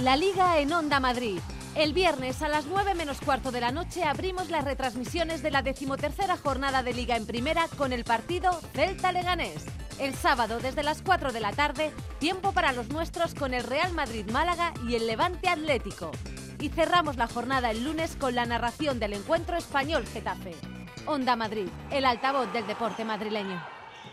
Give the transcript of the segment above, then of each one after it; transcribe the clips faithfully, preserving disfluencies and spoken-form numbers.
La Liga en Onda Madrid. El viernes a las nueve menos cuarto de la noche abrimos las retransmisiones de la decimotercera jornada de Liga en Primera con el partido Celta-Leganés. El sábado desde las cuatro de la tarde, tiempo para los nuestros con el Real Madrid-Málaga y el Levante Atlético. Y cerramos la jornada el lunes con la narración del encuentro Español-Getafe. Onda Madrid, el altavoz del deporte madrileño.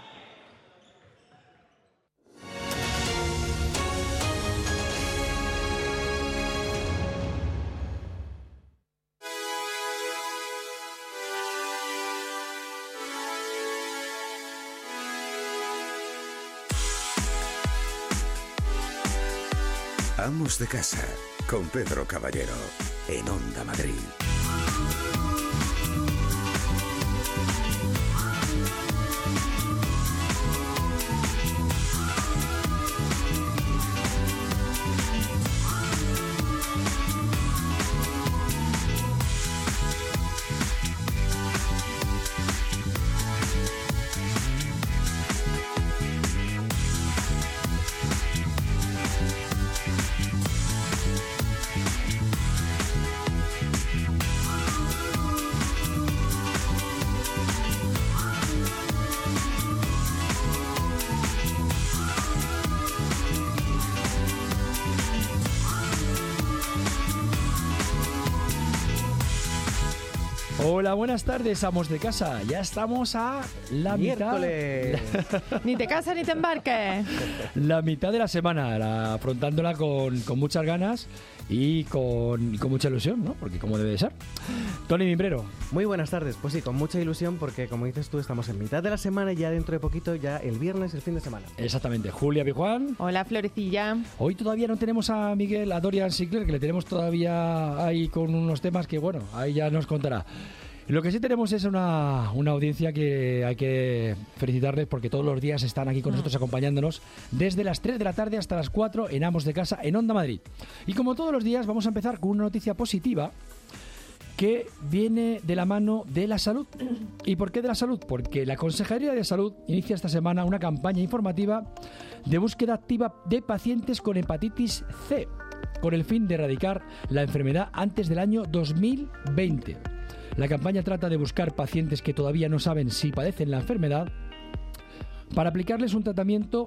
Amos de Casa, con Pedro Caballero, en Onda Madrid. Hola, buenas tardes, amos de casa. Ya estamos a la Miércoles. mitad. Ni te casas ni te embarques. La mitad de la semana, la, afrontándola con, con muchas ganas y con, y con mucha ilusión, ¿no? Porque como debe de ser. Tony Mimbrero. Muy buenas tardes. Pues sí, con mucha ilusión porque, como dices tú, estamos en mitad de la semana y ya dentro de poquito, ya el viernes, el fin de semana. Exactamente. Julia Pijuán. Hola, Florecilla. Hoy todavía no tenemos a Miguel, a Dorian Sinclair, que le tenemos todavía ahí con unos temas que, bueno, ahí ya nos contará. Lo que sí tenemos es una, una audiencia que hay que felicitarles porque todos los días están aquí con nosotros acompañándonos desde las tres de la tarde hasta las cuatro en Amos de Casa en Onda Madrid. Y como todos los días vamos a empezar con una noticia positiva que viene de la mano de la salud. ¿Y por qué de la salud? Porque la Consejería de Salud inicia esta semana una campaña informativa de búsqueda activa de pacientes con hepatitis C con el fin de erradicar la enfermedad antes del año dos mil veinte. La campaña trata de buscar pacientes que todavía no saben si padecen la enfermedad para aplicarles un tratamiento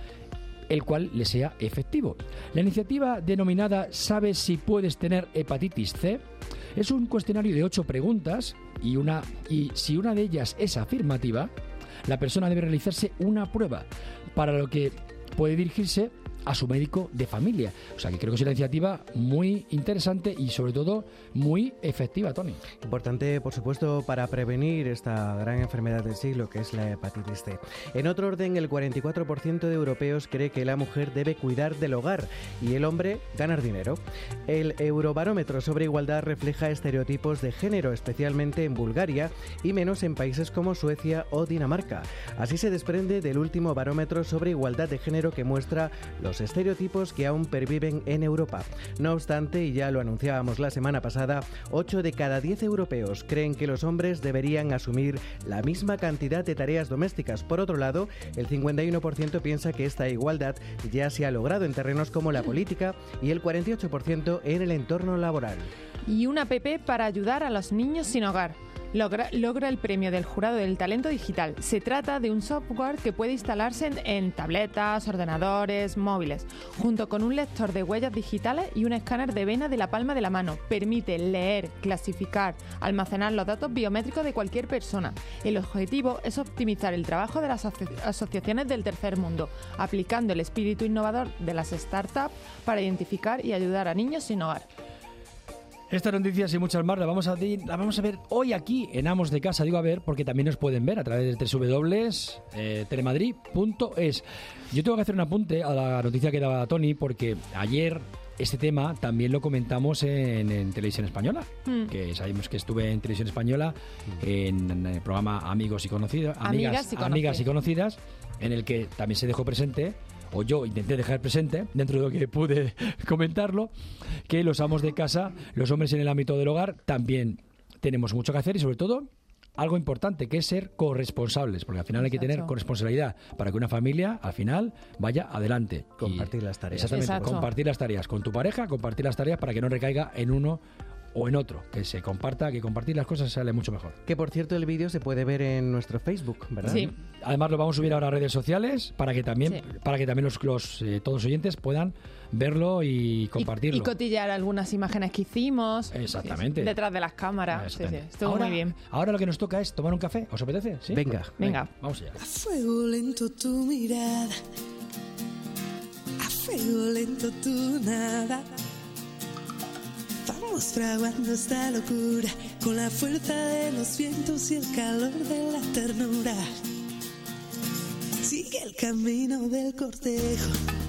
el cual les sea efectivo. La iniciativa denominada ¿Sabes si puedes tener hepatitis C? Es un cuestionario de ocho preguntas y, una, y si una de ellas es afirmativa, la persona debe realizarse una prueba, para lo que puede dirigirse a su médico de familia. O sea que creo que es una iniciativa muy interesante y sobre todo muy efectiva, Tony. Importante, por supuesto, para prevenir esta gran enfermedad del siglo que es la hepatitis C. En otro orden, el cuarenta y cuatro por ciento de europeos cree que la mujer debe cuidar del hogar y el hombre ganar dinero. El Eurobarómetro sobre igualdad refleja estereotipos de género, especialmente en Bulgaria y menos en países como Suecia o Dinamarca. Así se desprende del último barómetro sobre igualdad de género que muestra los estereotipos que aún perviven en Europa. No obstante, y ya lo anunciábamos la semana pasada, ocho de cada diez europeos creen que los hombres deberían asumir la misma cantidad de tareas domésticas. Por otro lado, el cincuenta y uno por ciento piensa que esta igualdad ya se ha logrado en terrenos como la política y el cuarenta y ocho por ciento en el entorno laboral. Y una app para ayudar a los niños sin hogar. Logra, logra el premio del Jurado del Talento Digital. Se trata de un software que puede instalarse en, en tabletas, ordenadores, móviles, junto con un lector de huellas digitales y un escáner de vena de la palma de la mano. Permite leer, clasificar, almacenar los datos biométricos de cualquier persona. El objetivo es optimizar el trabajo de las aso- asociaciones del tercer mundo, aplicando el espíritu innovador de las startups para identificar y ayudar a niños sin hogar. Estas noticias y muchas más las vamos a, di- las vamos a ver hoy aquí en Amos de Casa. Digo a ver porque también nos pueden ver a través de doble u doble u doble u punto telemadrid punto es. Yo tengo que hacer un apunte a la noticia que daba Tony porque ayer este tema también lo comentamos en, en Televisión Española, mm. que sabemos que estuve en Televisión Española en, en el programa Amigos y Conocidos, Amigas, Amigas, y, Amigas y Conocidas, en el que también se dejó presente, o yo intenté dejar presente, dentro de lo que pude comentarlo, que los amos de casa, los hombres en el ámbito del hogar, también tenemos mucho que hacer y sobre todo algo importante, que es ser corresponsables, porque al final hay que Exacto. tener corresponsabilidad para que una familia al final vaya adelante. Compartir Y- las tareas. Exactamente, Exacto. compartir las tareas con tu pareja, compartir las tareas para que no recaiga en uno o en otro, que se comparta, que compartir las cosas sale mucho mejor. Que por cierto el vídeo se puede ver en nuestro Facebook, ¿verdad? Sí. Además lo vamos a subir ahora a redes sociales para que también Sí. para que también los, los eh, todos los oyentes puedan verlo y Y, compartirlo. y cotillear algunas imágenes que hicimos. Exactamente. Sí, detrás de las cámaras. Sí, sí, Exactamente. estuvo ahora, muy bien. Ahora lo que nos toca es tomar un café. ¿Os apetece? ¿Sí? Venga. Venga. Vamos allá. A fuego lento tu mirada, a fuego lento tu nada. Vamos fraguando esta locura con la fuerza de los vientos y el calor de la ternura. Sigue el camino del cortejo,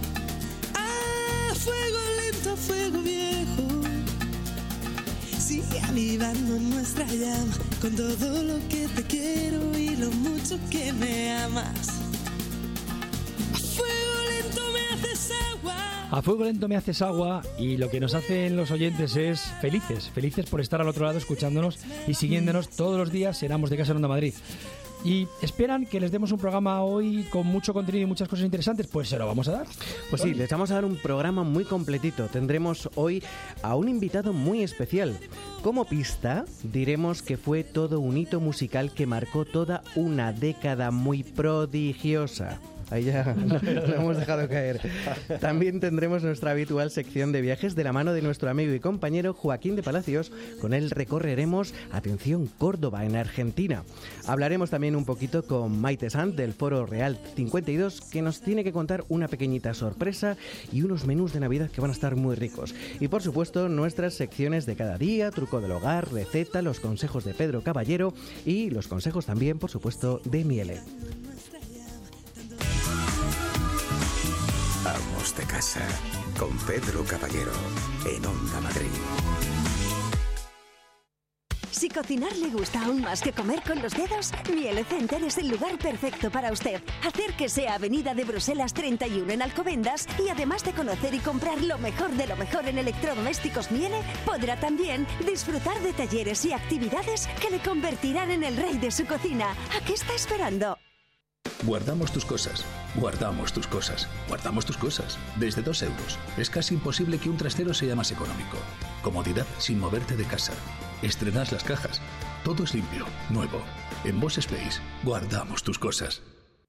a fuego lento, a fuego viejo. Sigue avivando nuestra llama con todo lo que te quiero y lo mucho que me amas. A fuego lento me haces agua. A fuego lento me haces agua, y lo que nos hacen los oyentes es felices, felices por estar al otro lado escuchándonos y siguiéndonos todos los días en Amos de Casa en Onda Madrid. Y esperan que les demos un programa hoy con mucho contenido y muchas cosas interesantes, pues se lo vamos a dar. Pues sí, les vamos a dar un programa muy completito. Tendremos hoy a un invitado muy especial. Como pista, diremos que fue todo un hito musical que marcó toda una década muy prodigiosa. Ahí ya lo hemos dejado caer. También tendremos nuestra habitual sección de viajes de la mano de nuestro amigo y compañero Joaquín de Palacios. Con él recorreremos, atención, Córdoba, en Argentina. Hablaremos también un poquito con Maite Sanz del Foro Real cincuenta y dos, que nos tiene que contar una pequeñita sorpresa y unos menús de Navidad que van a estar muy ricos. Y por supuesto, nuestras secciones de cada día, truco del hogar, receta, los consejos de Pedro Caballero y los consejos también, por supuesto, de Miele. Amos de Casa con Pedro Caballero en Onda Madrid. Si cocinar le gusta aún más que comer con los dedos, Miele Center es el lugar perfecto para usted. Acérquese a Avenida de Bruselas treinta y uno en Alcobendas, y además de conocer y comprar lo mejor de lo mejor en electrodomésticos Miele, podrá también disfrutar de talleres y actividades que le convertirán en el rey de su cocina. ¿A qué está esperando? Guardamos tus cosas, guardamos tus cosas, guardamos tus cosas. Desde dos euros. Es casi imposible que un trastero sea más económico. Comodidad sin moverte de casa. Estrenas las cajas. Todo es limpio, nuevo. En Boss Space, guardamos tus cosas.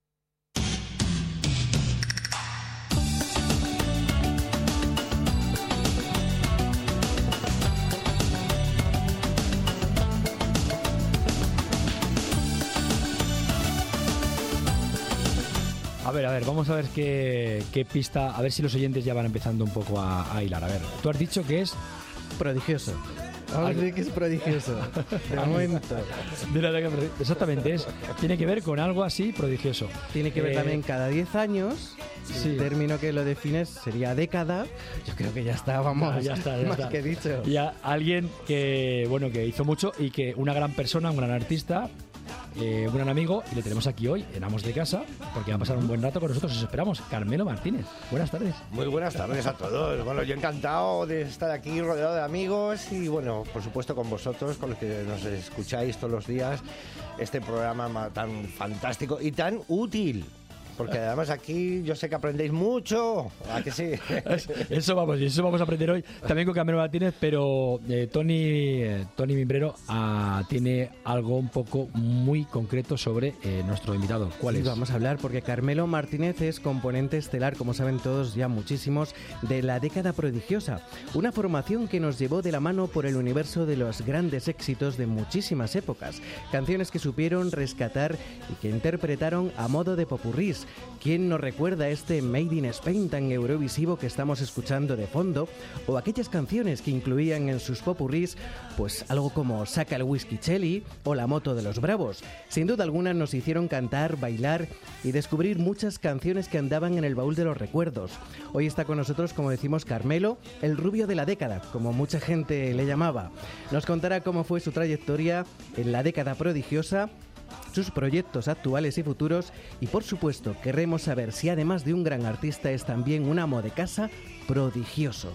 A ver, a ver, vamos a ver qué, qué pista, a ver si los oyentes ya van empezando un poco a, a hilar. A ver, tú has dicho que es... Prodigioso. Vamos a decir que es prodigioso. De momento. de la década prodigiosa. Exactamente, es, tiene que ver con algo así prodigioso. Tiene que ver Eh, también cada diez años. sí. El término que lo defines sería década. Yo creo que ya está, vamos. Ah, ya está, ya más está. que dicho. Ya alguien que, bueno, que hizo mucho y que una gran persona, un gran artista, eh, un gran amigo, y le tenemos aquí hoy en Amos de Casa, porque va a pasar un buen rato con nosotros. Os esperamos. Carmelo Martínez. Buenas tardes. Muy buenas tardes a todos. Bueno, yo encantado de estar aquí rodeado de amigos y, bueno, por supuesto con vosotros, con los que nos escucháis todos los días, este programa ma- tan fantástico y tan útil. Porque además aquí yo sé que aprendéis mucho. ¿A que sí? Eso vamos, y eso vamos a aprender hoy también con Carmelo Martínez, pero eh, Tony, eh, Tony Mimbrero ah, tiene algo un poco muy concreto sobre eh, nuestro invitado. ¿Cuál Sí, es? vamos a hablar porque Carmelo Martínez es componente estelar, como saben todos ya muchísimos, de la década prodigiosa. Una formación que nos llevó de la mano por el universo de los grandes éxitos de muchísimas épocas. Canciones que supieron rescatar y que interpretaron a modo de popurrís. ¿Quién nos recuerda este Made in Spain tan eurovisivo que estamos escuchando de fondo? O aquellas canciones que incluían en sus popurrís pues algo como Saca el Whisky Chelly o La Moto de los Bravos. Sin duda alguna nos hicieron cantar, bailar y descubrir muchas canciones que andaban en el baúl de los recuerdos. Hoy está con nosotros, como decimos, Carmelo, el rubio de la década, como mucha gente le llamaba. Nos contará cómo fue su trayectoria en la década prodigiosa, sus proyectos actuales y futuros, y por supuesto querremos saber si además de un gran artista es también un amo de casa prodigioso.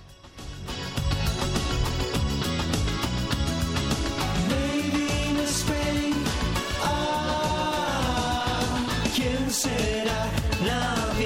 Made in Spain,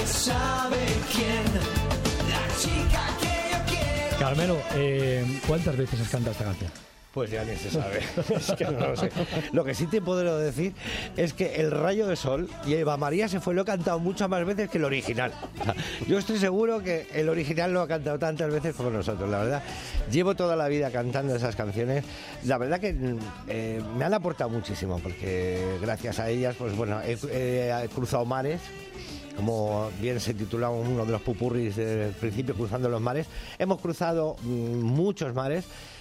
sabe quién, la chica que yo quiero. Carmelo, eh, ¿cuántas veces has cantado esta canción? Pues ya ni se sabe, es que no lo sé. Lo que sí te puedo decir es que El Rayo de Sol y Eva María se fue lo he cantado muchas más veces que el original. O sea, yo estoy seguro que el original lo ha cantado tantas veces como nosotros, la verdad. Llevo toda la vida cantando esas canciones. La verdad que eh, me han aportado muchísimo, porque gracias a ellas, pues bueno, he, he cruzado mares. Como bien se titula uno de los pupurris del principio, Cruzando los Mares. Hemos cruzado mm, muchos mares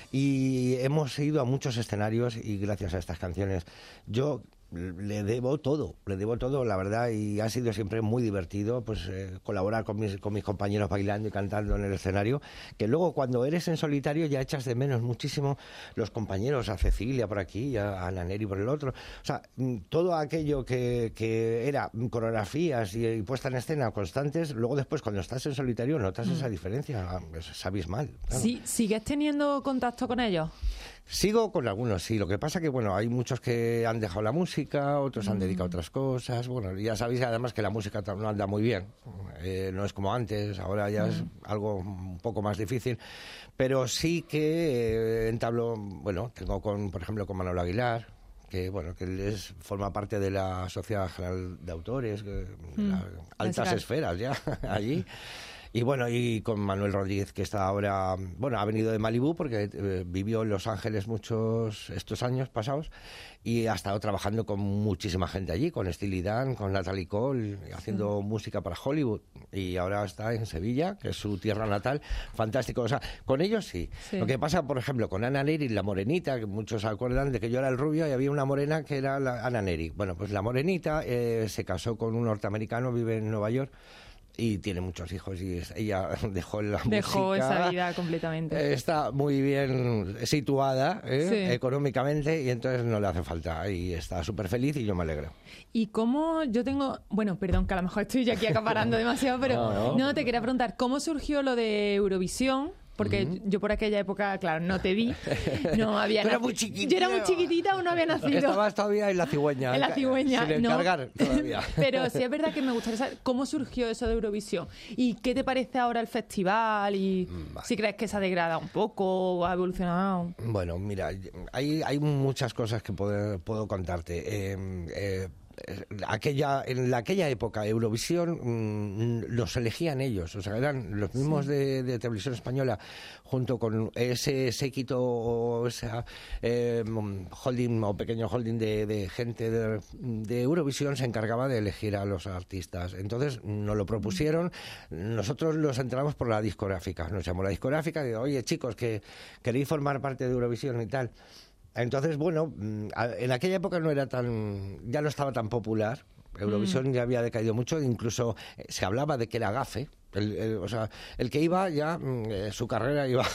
y hemos ido a muchos escenarios y gracias a estas canciones yo le debo todo, le debo todo, la verdad, y ha sido siempre muy divertido pues eh, colaborar con mis, con mis compañeros bailando y cantando en el escenario, que luego cuando eres en solitario ya echas de menos muchísimo los compañeros, a Cecilia por aquí, a Ana Neri por el otro, o sea, todo aquello que, que era coreografías y, y puesta en escena constantes, luego después cuando estás en solitario notas mm. esa diferencia, es, es abismal. Claro. Sí, ¿sigues teniendo contacto con ellos? Sigo con algunos, sí. Lo que pasa que, bueno, hay muchos que han dejado la música, otros mm. han dedicado a otras cosas. Bueno, ya sabéis además que la música no anda muy bien. Eh, no es como antes, ahora ya mm. es algo un poco más difícil. Pero sí que eh, entablo, bueno, tengo con, por ejemplo, con Manolo Aguilar, que bueno, que él es, forma parte de la Sociedad General de Autores, que, mm. las altas esferas ya, allí. Y bueno, y con Manuel Rodríguez, que está ahora, bueno, ha venido de Malibú porque eh, vivió en Los Ángeles muchos estos años pasados y ha estado trabajando con muchísima gente allí, con Steely Dan, con Natalie Cole, haciendo sí. música para Hollywood. Y ahora está en Sevilla, que es su tierra natal. Fantástico. O sea, con ellos sí. sí. Lo que pasa, por ejemplo, con Ana Neri, la morenita, que muchos se acuerdan de que yo era el rubio y había una morena que era la Ana Neri. Bueno, pues la morenita eh, se casó con un norteamericano, vive en Nueva York. Y tiene muchos hijos y ella dejó la dejó música. Esa vida completamente. Está muy bien situada ¿eh? sí. económicamente y entonces no le hace falta. Y está súper feliz y yo me alegro. ¿Y cómo yo tengo... Bueno, perdón, que a lo mejor estoy ya aquí acaparando demasiado, pero no, no. no, te quería preguntar, ¿cómo surgió lo de Eurovisión? Porque uh-huh. yo por aquella época, claro, no te vi, no había nacido. Era muy chiquitita. Yo era muy chiquitita o no había nacido. Estabas todavía en la cigüeña. En la cigüeña, sin encargar no. todavía. Pero sí es verdad que me gustaría saber cómo surgió eso de Eurovisión y qué te parece ahora el festival y vale. si crees que se ha degradado un poco o ha evolucionado. Bueno, mira, hay, hay muchas cosas que puedo, puedo contarte. Eh, eh, aquella en la, aquella época Eurovisión mmm, los elegían ellos, o sea, eran los mismos sí. de, de Televisión Española junto con ese séquito o esa eh, holding o pequeño holding de, de gente de, de Eurovisión se encargaba de elegir a los artistas. Entonces nos lo propusieron, nosotros los entramos por la discográfica, nos llamó la discográfica y digo, oye chicos, que queréis formar parte de Eurovisión y tal. Entonces, bueno, en aquella época no era tan, ya no estaba tan popular. Eurovisión mm. ya había decaído mucho, incluso se hablaba de que era gafe. El, el, o sea, el que iba ya, eh, su carrera iba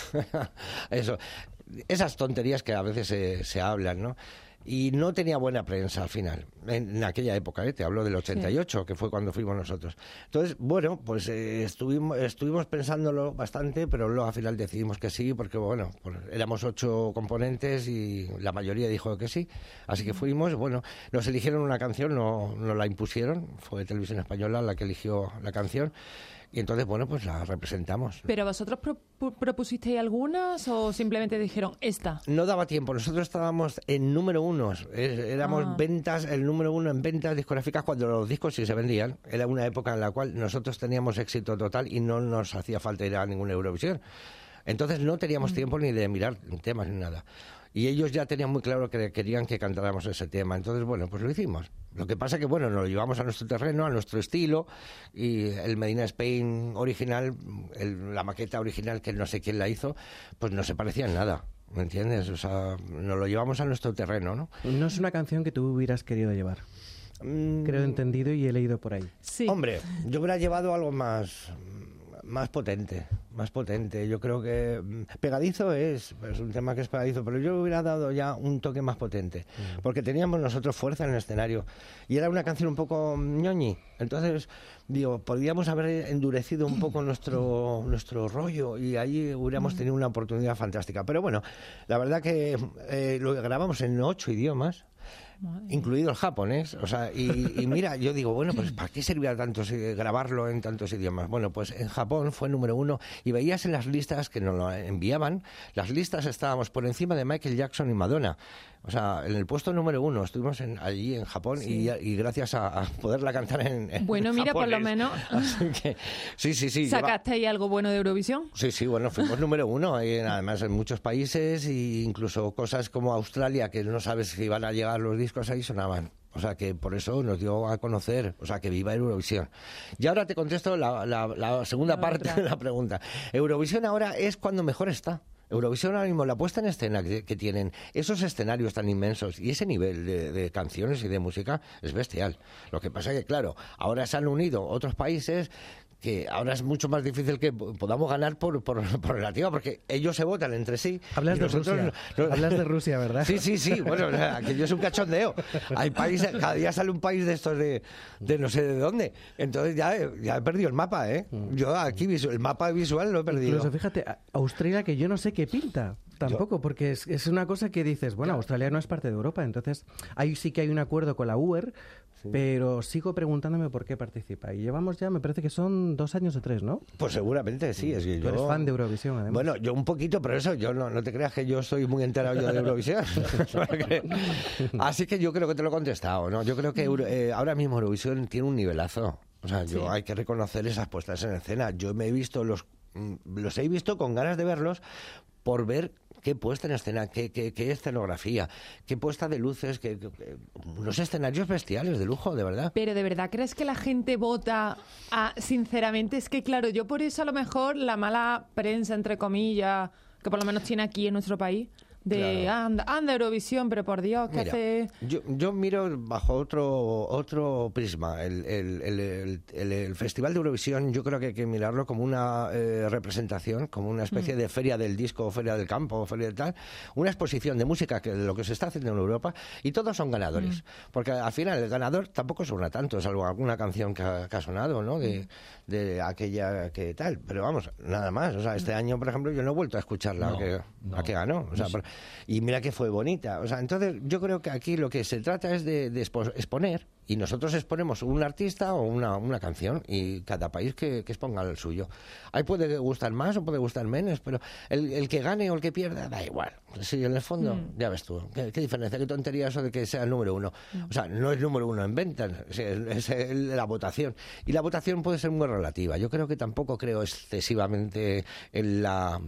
eso. Esas tonterías que a veces se, se hablan, ¿no? Y no tenía buena prensa al final, en, en aquella época, ¿eh? Te hablo del ochenta y ocho, sí. que fue cuando fuimos nosotros. Entonces, bueno, pues eh, estuvimos, estuvimos pensándolo bastante, pero luego al final decidimos que sí, porque bueno, pues éramos ocho componentes y la mayoría dijo que sí. Así que fuimos, bueno, nos eligieron una canción, no, no la impusieron, fue Televisión Española la que eligió la canción. Y entonces, bueno, pues la representamos. ¿Pero vosotros pro- propusisteis algunas o simplemente dijeron esta? No daba tiempo. Nosotros estábamos en número uno. Éramos ah. ventas, el número uno en ventas discográficas cuando los discos sí se vendían. Era una época en la cual nosotros teníamos éxito total y no nos hacía falta ir a ninguna Eurovisión. Entonces no teníamos mm. tiempo ni de mirar temas ni nada. Y ellos ya tenían muy claro que querían que cantáramos ese tema. Entonces, bueno, pues lo hicimos. Lo que pasa que, bueno, nos lo llevamos a nuestro terreno, a nuestro estilo, y el Medina Spain original, el, la maqueta original, que no sé quién la hizo, pues no se parecía en nada, ¿me entiendes? O sea, nos lo llevamos a nuestro terreno, ¿no? No es una canción que tú hubieras querido llevar. Mm. Creo entendido y he leído por ahí. Sí. Hombre, yo hubiera llevado algo más... más potente, más potente. Yo creo que pegadizo es, es un tema que es pegadizo, pero yo hubiera dado ya un toque más potente, mm. porque teníamos nosotros fuerza en el escenario y era una canción un poco ñoñi. Entonces, digo, podríamos haber endurecido un poco nuestro nuestro rollo y ahí hubiéramos tenido una oportunidad fantástica. Pero bueno, la verdad que eh, lo grabamos en ocho idiomas. incluido el japonés. O sea, y, y mira, yo digo, bueno, pues ¿para qué servía tanto grabarlo en tantos idiomas? Bueno, pues en Japón fue número uno y veías en las listas que nos lo enviaban, las listas estábamos por encima de Michael Jackson y Madonna. O sea, en el puesto número uno estuvimos en, allí en Japón sí. y, y gracias a, a poderla cantar en, en Bueno, mira, japonés. por lo menos que, sí, sí, sí. ¿Sacaste ahí algo bueno de Eurovisión? Sí, sí, bueno, fuimos número uno, y además en muchos países e incluso cosas como Australia, que no sabes si van a llegar los discos ahí, sonaban. O sea, que por eso nos dio a conocer, o sea, que viva Eurovisión. Y ahora te contesto la, la, la segunda la parte otra. de la pregunta. Eurovisión ahora es cuando mejor está. Eurovisión ahora mismo, la puesta en escena que, que tienen, esos escenarios tan inmensos y ese nivel de, de canciones y de música es bestial. Lo que pasa es que, claro, ahora se han unido otros países que ahora es mucho más difícil que podamos ganar por, por, por relativa, porque ellos se votan entre sí. Hablas de Rusia, no, hablas de Rusia, ¿verdad? Sí, sí, sí, bueno, o sea, aquello es un cachondeo. Hay países, cada día sale un país de estos de, de no sé de dónde. Entonces ya, ya he perdido el mapa, ¿eh? Yo aquí el mapa visual lo he perdido. Incluso, fíjate, Australia, que yo no sé qué pinta. Tampoco, yo. porque es, es una cosa que dices, bueno, Australia no es parte de Europa, entonces ahí sí que hay un acuerdo con la U E R, sí. pero sigo preguntándome por qué participa. Y llevamos ya, me parece que son dos años o tres, ¿no? Pues seguramente sí. Es que Tú yo... eres fan de Eurovisión, además. Bueno, yo un poquito, pero eso, yo no, no te creas que yo estoy muy enterado yo de Eurovisión. Así que yo creo que te lo he contestado, ¿no? Yo creo que Euro, eh, ahora mismo Eurovisión tiene un nivelazo. O sea, yo sí. hay que reconocer esas puestas en escena. Yo me he visto los... Los he visto con ganas de verlos por ver qué puesta en escena, qué, qué, qué escenografía, qué puesta de luces, qué, qué, unos escenarios bestiales de lujo, de verdad. Pero ¿de verdad crees que la gente vota a, sinceramente? Es que claro, yo por eso a lo mejor la mala prensa, entre comillas, que por lo menos tiene aquí en nuestro país, de claro. anda, anda Eurovisión, pero por Dios, ¿qué Mira, hace? Yo, yo miro bajo otro otro prisma. El, el, el, el, el, el Festival de Eurovisión, yo creo que hay que mirarlo como una eh, representación, como una especie mm. de feria del disco, o feria del campo, o feria de tal, una exposición de música que de lo que se está haciendo en Europa, y todos son ganadores. Mm. Porque al final el ganador tampoco suena tanto, salvo alguna canción que ha, que ha sonado, ¿no? De, de aquella que tal. Pero vamos, nada más. O sea, este año, por ejemplo, yo no he vuelto a escucharla, no, que, no. a que ganó. O sea, por, y mira que fue bonita. O sea, entonces yo creo que aquí lo que se trata es de, de exponer, y nosotros exponemos un artista o una, una canción, y cada país que, que exponga el suyo. Ahí puede gustar más o puede gustar menos, pero el, el que gane o el que pierda, da igual. Sí, en el fondo, mm. ya ves tú, ¿qué, qué diferencia, qué tontería eso de que sea el número uno. Mm. O sea, no es número uno en ventas, es, es, es la votación. Y la votación puede ser muy relativa. Yo creo que tampoco creo excesivamente en la...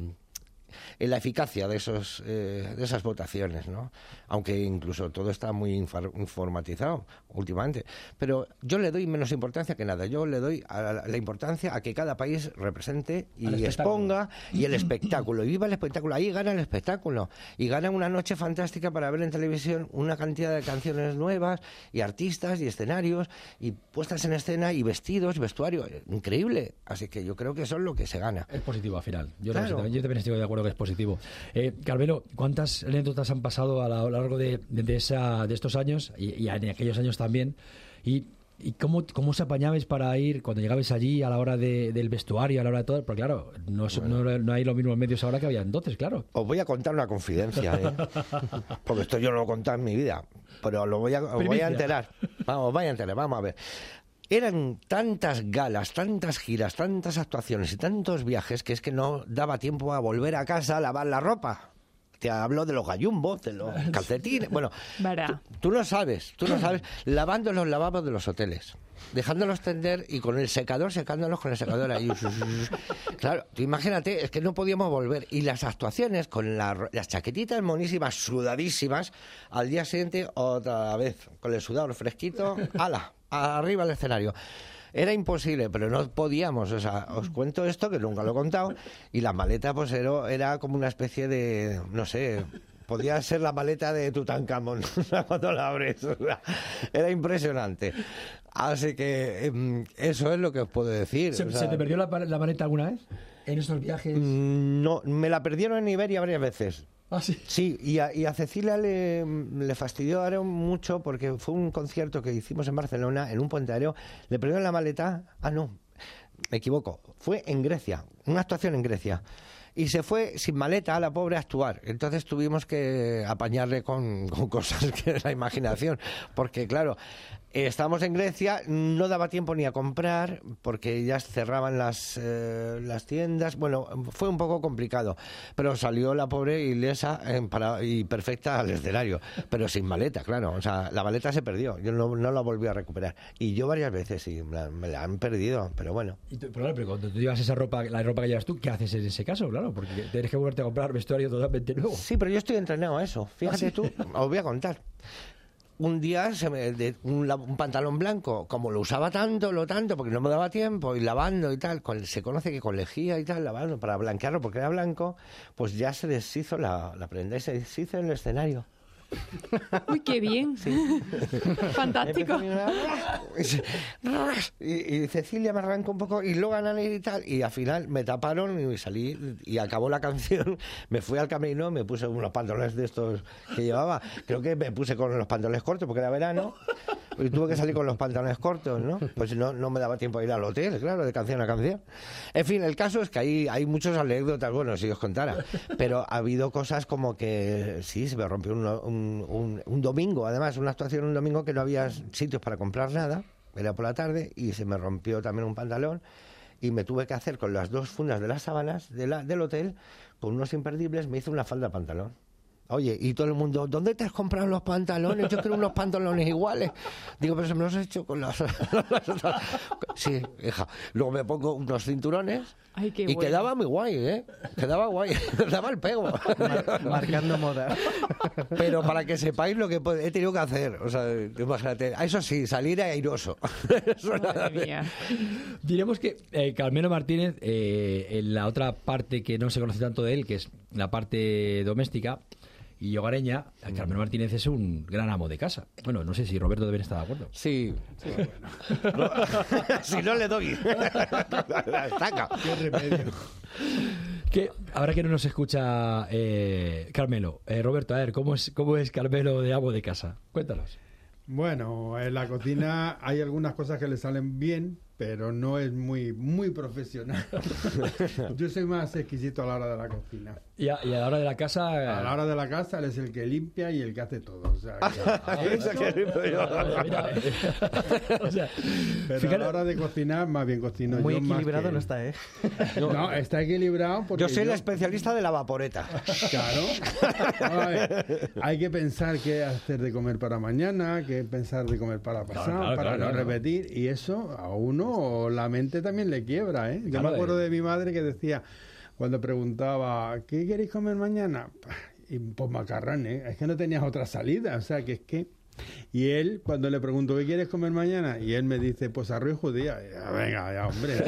en la eficacia de esos eh, de esas votaciones, ¿no? Aunque incluso todo está muy infor- informatizado últimamente, pero yo le doy menos importancia que nada. Yo le doy a la, la importancia a que cada país represente y exponga, y el espectáculo, y viva el espectáculo. Ahí gana el espectáculo y gana una noche fantástica para ver en televisión una cantidad de canciones nuevas y artistas y escenarios y puestas en escena y vestidos, vestuario increíble. Así que yo creo que eso es lo que se gana. Es positivo al final. Yo, claro. también, yo también estoy de acuerdo que es positivo. Eh, Carmelo, ¿cuántas anécdotas han pasado a, la, a lo largo de, de, de, esa, de estos años y, y en aquellos años también? ¿Y, y cómo, cómo os apañabais para ir cuando llegabais allí a la hora de, del vestuario, a la hora de todo? Porque claro, no, bueno. no, no hay los mismos medios ahora que había entonces, claro. Os voy a contar una confidencia, ¿eh? Porque esto yo no lo he contado en mi vida, pero lo voy a, os voy a enterar. Vamos, os voy a enterar, vamos a ver. Eran tantas galas, tantas giras, tantas actuaciones y tantos viajes que es que no daba tiempo a volver a casa a lavar la ropa. Te hablo de los gallumbos, de los calcetines. Bueno, tú, tú no sabes, tú no sabes, lavando los lavabos de los hoteles, dejándolos tender y con el secador, secándolos con el secador ahí. Claro, tú imagínate, es que no podíamos volver. Y las actuaciones con la, las chaquetitas monísimas, sudadísimas, al día siguiente otra vez, con el sudador fresquito, ala, arriba del escenario. Era imposible, pero no podíamos. O sea, os cuento esto, que nunca lo he contado, y la maleta pues era, era como una especie de, no sé, podía ser la maleta de Tutankamón cuando la abres. O sea, era impresionante. Así que eh, eso es lo que os puedo decir. ¿Se, o sea, ¿se te perdió la, la maleta alguna vez en esos viajes? No, me la perdieron en Iberia varias veces. ¿Ah, sí? Sí, y a, y a Cecilia le, le fastidió ahora mucho porque fue un concierto que hicimos en Barcelona, en un puente aéreo, le perdieron la maleta, ah no, me equivoco, fue en Grecia, una actuación en Grecia, Y se fue sin maleta, la pobre, a actuar. Entonces tuvimos que apañarle con, con cosas que es la imaginación. Porque, claro, eh, estábamos en Grecia, no daba tiempo ni a comprar, porque ya cerraban las, eh, las tiendas. Bueno, fue un poco complicado. Pero salió la pobre ilesa en para, y perfecta al escenario. Pero sin maleta, claro. O sea, la maleta se perdió. Yo no, no la volví a recuperar. Y yo varias veces sí, me la, me la han perdido, pero bueno. Y tú, pero, pero cuando tú llevas esa ropa, la ropa que llevas tú, ¿qué haces en ese caso? Claro, porque tienes que volverte a comprar vestuario totalmente nuevo. Sí, pero yo estoy entrenado a eso. Fíjate ¿Ah, sí? tú, os voy a contar. Un día se me, de un, un pantalón blanco, como lo usaba tanto, lo tanto, porque no me daba tiempo, y lavando y tal, con, se conoce que con lejía y tal, lavando para blanquearlo porque era blanco, pues ya se deshizo la, la prenda y se deshizo en el escenario. Uy, qué bien. Sí. Fantástico. Y, y Cecilia me arrancó un poco y luego Ana y tal, y al final me taparon y salí y acabó la canción. Me fui al camerino, me puse unos pantalones de estos que llevaba. Creo que me puse con los pantalones cortos porque era verano y tuve que salir con los pantalones cortos, ¿no? Pues no, no me daba tiempo a ir al hotel, claro, de canción a canción. En fin, el caso es que hay, hay muchas anécdotas, bueno, si os contara, pero ha habido cosas como que sí, se me rompió un, un Un, un domingo, además, una actuación un domingo que no había sitios para comprar nada, era por la tarde, y se me rompió también un pantalón, y me tuve que hacer con las dos fundas de las sábanas de la, del hotel, con unos imperdibles, me hice una falda de pantalón. Oye, y todo el mundo, ¿dónde te has comprado los pantalones? Yo quiero unos pantalones iguales. Digo, pero se me los he hecho con las... las otras. Sí, hija. Luego me pongo unos cinturones. Ay, qué y bueno. Quedaba muy guay, ¿eh? Quedaba guay. Daba el pego. Mar- marcando moda. Pero para que sepáis lo que he tenido que hacer. O sea, imagínate. Eso sí, salir airoso. Eso nada Madre de- mía. Diremos que eh, Carmelo Martínez, eh, en la otra parte que no se conoce tanto de él, que es la parte doméstica y hogareña, Carmelo Martínez es un gran amo de casa. Bueno, no sé si Roberto debe estar de acuerdo. Sí. sí, bueno. Si no le doy. La estaca. Qué remedio. Que ahora que no nos escucha eh, Carmelo, eh, Roberto, a ver, ¿cómo es, ¿cómo es Carmelo de amo de casa? Cuéntanos. Bueno, en la cocina hay algunas cosas que le salen bien, pero no es muy muy profesional. Yo soy más exquisito a la hora de la cocina. Y a, y a la hora de la casa... A la hora de la casa él es el que limpia y el que hace todo. O sea, que- Eso que limpio yo. Mira, o sea, pero fíjate- a la hora de cocinar, más bien cocino Muy yo más equilibrado que no él. está, ¿eh? No, está equilibrado porque Yo soy el yo- especialista de la vaporeta. Claro. A ver, hay que pensar qué hacer de comer para mañana, qué pensar de comer para pasar, claro, para claro, no claro. repetir. Y eso a uno la mente también le quiebra, ¿eh? Yo Claro, me acuerdo de- de mi madre que decía, cuando preguntaba, ¿qué queréis comer mañana? Y pues macarrones, es que no tenías otra salida, o sea que es que... Y él, cuando le pregunto, ¿qué quieres comer mañana? Y él me dice, pues arroz y judía. Y, "Ah, venga, ya, hombre.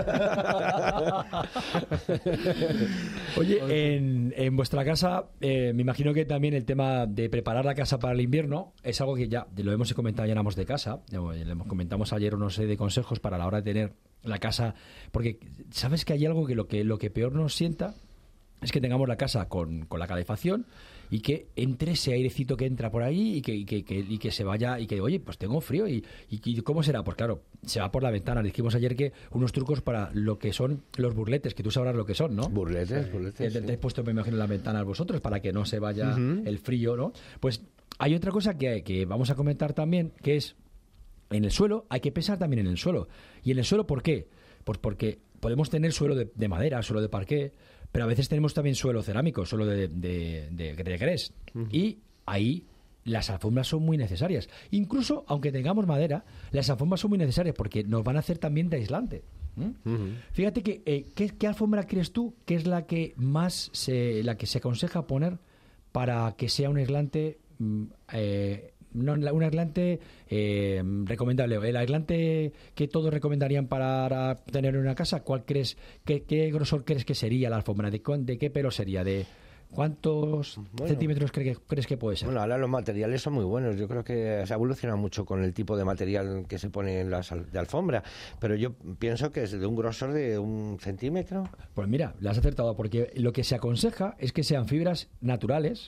Oye, en, en vuestra casa, eh, me imagino que también el tema de preparar la casa para el invierno es algo que ya lo hemos comentado ya en Amos de Casa. Le hemos comentamos ayer una serie de consejos para la hora de tener la casa. Porque sabes que hay algo que lo que, lo que peor nos sienta es que tengamos la casa con, con la calefacción y que entre ese airecito que entra por ahí y que, y que, que- y que se vaya y que, oye, pues tengo frío y, y, y ¿cómo será? Pues claro, se va por la ventana. Dijimos ayer que unos trucos para lo que son los burletes, que tú sabrás lo que son, ¿no? Burletes, burletes. Te, te he puesto, me imagino, en la ventana vosotros para que no se vaya Ujú. el frío, ¿no? Pues hay otra cosa que, que vamos a comentar también, que es en el suelo, hay que pensar también en el suelo. ¿Y en el suelo por qué? Pues porque podemos tener suelo de, de madera, suelo de parqué, pero a veces tenemos también suelo cerámico, suelo de, de, de, de grés. Y ahí las alfombras son muy necesarias. Incluso, aunque tengamos madera, las alfombras son muy necesarias porque nos van a hacer también de aislante. ¿Mm? Ujú. Fíjate que, eh, ¿qué, qué alfombra crees tú que es la que más se, la que se aconseja poner para que sea un aislante mm, eh, no, un aislante eh, recomendable? El aislante que todos recomendarían para tener en una casa, ¿cuál crees, qué, qué grosor crees que sería la alfombra? ¿De, cuán- de qué pelo sería? ¿De cuántos Bueno. centímetros cre- crees que puede ser? Bueno, ahora los materiales son muy buenos. Yo creo que se ha evolucionado mucho con el tipo de material que se pone en las al- de alfombra. Pero yo pienso que es de un grosor de un centímetro. Pues mira, la has acertado, porque lo que se aconseja es que sean fibras naturales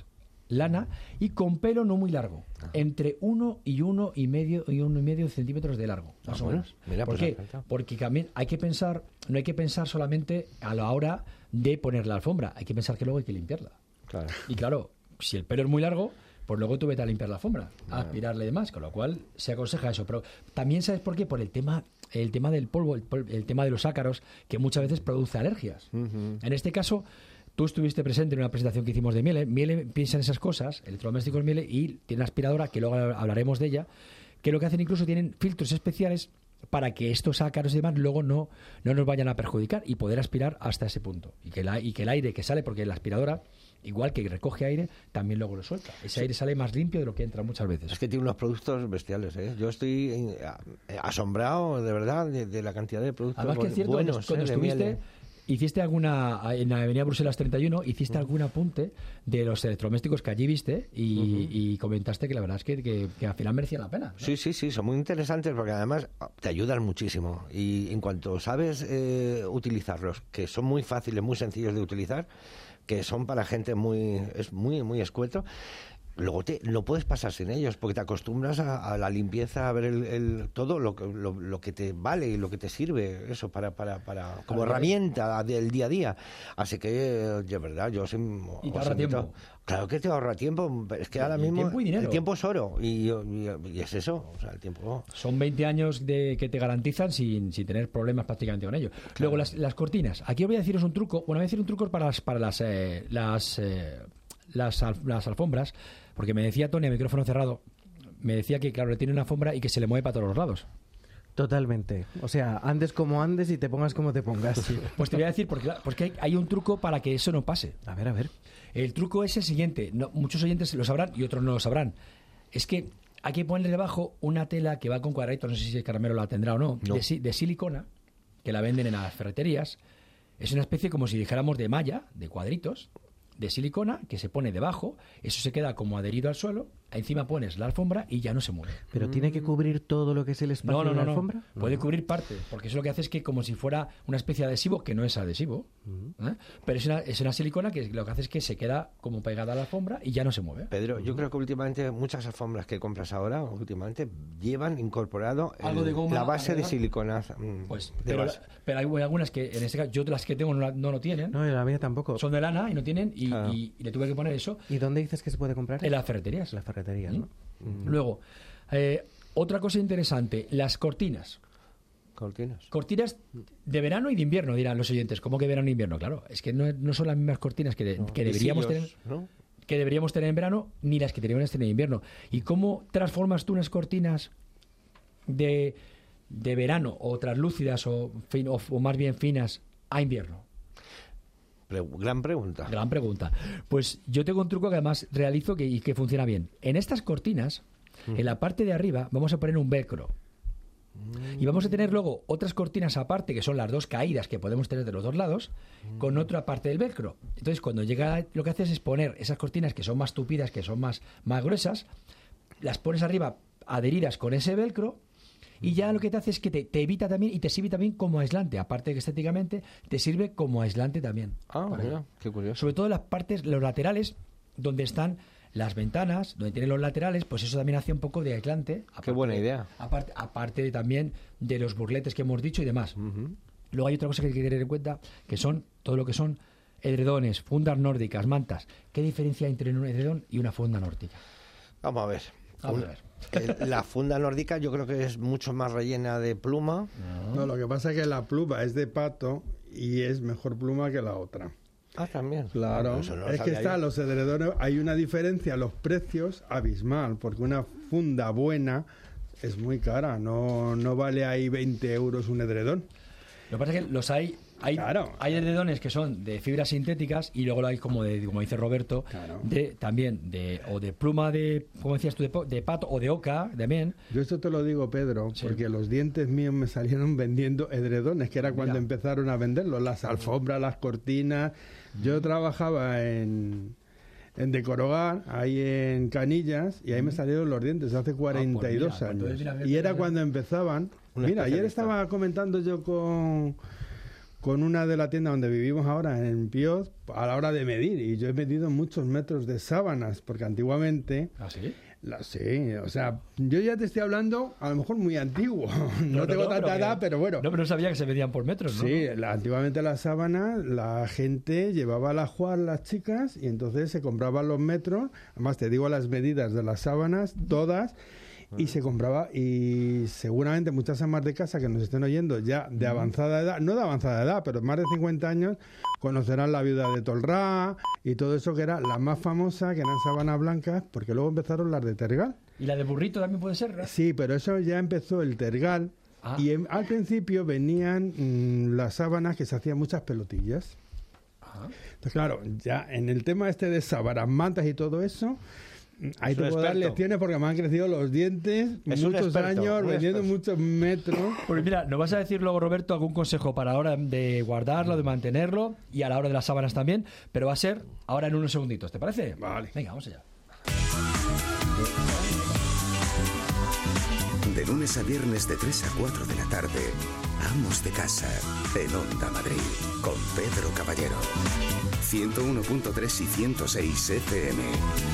lana y con pelo no muy largo, entre uno y uno y medio y uno y medio centímetros de largo, más ah, o bueno. menos. Mira, ¿Por pues qué? Porque también hay que pensar, no hay que pensar solamente a la hora de poner la alfombra, hay que pensar que luego hay que limpiarla. Claro. Y claro, si el pelo es muy largo, pues luego tú vete a limpiar la alfombra, a aspirarle y demás, con lo cual se aconseja eso. Pero también, ¿sabes por qué? Por el tema, el tema del polvo, el, pol- el tema de los ácaros, que muchas veces produce alergias. Uh-huh. En este caso, tú estuviste presente en una presentación que hicimos de Miele. Miele piensa en esas cosas, electrodomésticos Miele, y tiene una aspiradora, que luego hablaremos de ella, que lo que hacen incluso tienen filtros especiales para que estos ácaros y demás luego no, no nos vayan a perjudicar y poder aspirar hasta ese punto. Y que, la, y que el aire que sale, porque la aspiradora, igual que recoge aire, también luego lo suelta. Ese sí. aire sale más limpio de lo que entra muchas veces. Es que tiene unos productos bestiales, ¿eh? Yo estoy eh, asombrado, de verdad, de, de la cantidad de productos Además que es cierto, buenos. cuando, cuando ¿eh? estuviste... Miele. Hiciste alguna, en la avenida Bruselas treinta y uno, hiciste uh-huh. algún apunte de los electrodomésticos que allí viste y, uh-huh. y comentaste que la verdad es que, que, que al final merecía la pena, ¿no? Sí, sí, sí, son muy interesantes porque además te ayudan muchísimo y en cuanto sabes eh, utilizarlos, que son muy fáciles, muy sencillos de utilizar, que son para gente muy, es muy, muy escueto, luego te, no puedes pasar sin ellos porque te acostumbras a, a la limpieza, a ver el, el, todo lo, lo, lo que te vale y lo que te sirve eso para, para, para como claro, herramienta del día a día. Así que de verdad yo sí, y te ahorra tiempo. Claro que te ahorra tiempo, es que ahora mismo tiempo y dinero. El tiempo es oro y, y, y es eso, o sea, el tiempo. Son veinte años de que te garantizan sin, sin tener problemas prácticamente con ello. Claro. Luego las, las cortinas. Aquí os voy a deciros un truco. Bueno, voy a decir un truco para las para las eh, las, eh, las, al, las alfombras. Porque me decía Tony, a micrófono cerrado, me decía que, claro, le tiene una alfombra y que se le mueve para todos los lados. Totalmente. O sea, andes como andes y te pongas como te pongas. Sí. Pues te voy a decir, porque, porque hay, hay un truco para que eso no pase. A ver, a ver. El truco es el siguiente. No, muchos oyentes lo sabrán y otros no lo sabrán. Es que hay que ponerle debajo una tela que va con cuadraditos, no sé si el Caramelo la tendrá o no, no. De, de silicona, que la venden en las ferreterías. Es una especie como si dijéramos de malla, de cuadritos, de silicona que se pone debajo, eso se queda como adherido al suelo, encima pones la alfombra y ya no se mueve. ¿Pero mm. tiene que cubrir todo lo que es el espacio no, no, de la no, alfombra? No. Puede cubrir parte, porque eso lo que hace es que como si fuera una especie de adhesivo, que no es adhesivo, mm. ¿eh? pero es una, es una silicona que lo que hace es que se queda como pegada a la alfombra y ya no se mueve. Pedro, yo creo que últimamente muchas alfombras que compras ahora, últimamente, llevan incorporado el, algo de goma, la base ¿verdad? de silicona. Pues, pero, pero hay algunas que, en este caso, yo las que tengo no, no lo tienen. No, la mía tampoco. Son de lana y no tienen, y, ah. y, y le tuve que poner eso. ¿Y dónde dices que se puede comprar? En las ferreterías. En las ferreterías, ¿no? Mm. Luego, eh, otra cosa interesante, las cortinas. Cortinas. Cortinas de verano y de invierno, dirán los oyentes. ¿Cómo que verano e invierno? Claro, es que no, no son las mismas cortinas que, de, no, que deberíamos tener, ¿no? que deberíamos tener en verano, ni las que deberíamos tener en invierno. ¿Y cómo transformas tú unas cortinas de, de verano o translúcidas o, fin, o, o más bien finas a invierno? Pre- gran pregunta. Gran pregunta. Pues yo tengo un truco que además realizo que, y que funciona bien. En estas cortinas, mm. en la parte de arriba, vamos a poner un velcro. Mm. Y vamos a tener luego otras cortinas aparte, que son las dos caídas que podemos tener de los dos lados, mm. con otra parte del velcro. Entonces, cuando llega, lo que haces es poner esas cortinas que son más tupidas, que son más, más gruesas, las pones arriba adheridas con ese velcro. Y ya lo que te hace es que te, te evita también y te sirve también como aislante. Aparte de que estéticamente te sirve como aislante también. Ah, mira, qué curioso. Sobre todo las partes, los laterales, donde están las ventanas, donde tienen los laterales, pues eso también hace un poco de aislante. Aparte, qué buena idea. Aparte, aparte de, también de los burletes que hemos dicho y demás. Uh-huh. Luego hay otra cosa que hay que tener en cuenta, que son todo lo que son edredones, fundas nórdicas, mantas. ¿Qué diferencia hay entre un edredón y una funda nórdica? Vamos a ver. Vamos a ver. La funda nórdica yo creo que es mucho más rellena de pluma. No, no, lo que pasa es que la pluma es de pato y es mejor pluma que la otra. Ah, también. Claro, no, no es que está, los edredones, hay una diferencia, los precios abismal, porque una funda buena es muy cara, no, no vale ahí veinte euros un edredón. Lo que pasa es que los hay, hay, claro. hay edredones que son de fibras sintéticas y luego lo hay como de, como dice Roberto, claro. de también de o de pluma de, como decías tú, de, de pato o de oca también. Yo esto te lo digo, Pedro, sí. porque los dientes míos me salieron vendiendo edredones, que era cuando Mira. empezaron a venderlos, las alfombras, las cortinas. Yo trabajaba en en Decorogar, ahí en Canillas, y ahí me salieron los dientes hace cuarenta y dos ah, pues mira, años. Mira, y era cuando empezaban. Mira, ayer estaba comentando yo con con una de la tienda donde vivimos ahora, en Pioz, a la hora de medir. Y yo he medido muchos metros de sábanas, porque antiguamente... ¿Ah, sí? La, sí, o sea, yo ya te estoy hablando a lo mejor muy antiguo, no, no tengo no, tanta pero edad, que, pero bueno. No, pero no sabía que se medían por metros, ¿no? Sí, la, antiguamente las sábanas, la gente llevaba a la jugar las chicas y entonces se compraban los metros, además te digo las medidas de las sábanas, todas, y se compraba, y seguramente muchas amas de casa que nos estén oyendo ya de avanzada edad, no de avanzada edad, pero más de cincuenta años, conocerán la viuda de Tolrá y todo eso, que era la más famosa, que eran sábanas blancas, porque luego empezaron las de tergal. ¿Y la de burrito también puede ser? ¿no? Sí, pero eso ya empezó el tergal, ah. y en, al principio venían mmm, las sábanas que se hacían muchas pelotillas. Ah. Entonces, claro, ya en el tema este de sábanas, mantas y todo eso... Ahí te puedo dar lecciones porque me han crecido los dientes es muchos experto, años, vendiendo experto. muchos metros. Pues mira, nos vas a decir luego, Roberto, algún consejo para la hora de guardarlo, de mantenerlo y a la hora de las sábanas también, pero va a ser ahora en unos segunditos, ¿te parece? Vale. Venga, vamos allá. De lunes a viernes de tres a cuatro de la tarde, Amos de Casa, en Onda Madrid, con Pedro Caballero. ciento uno punto tres y ciento seis F M.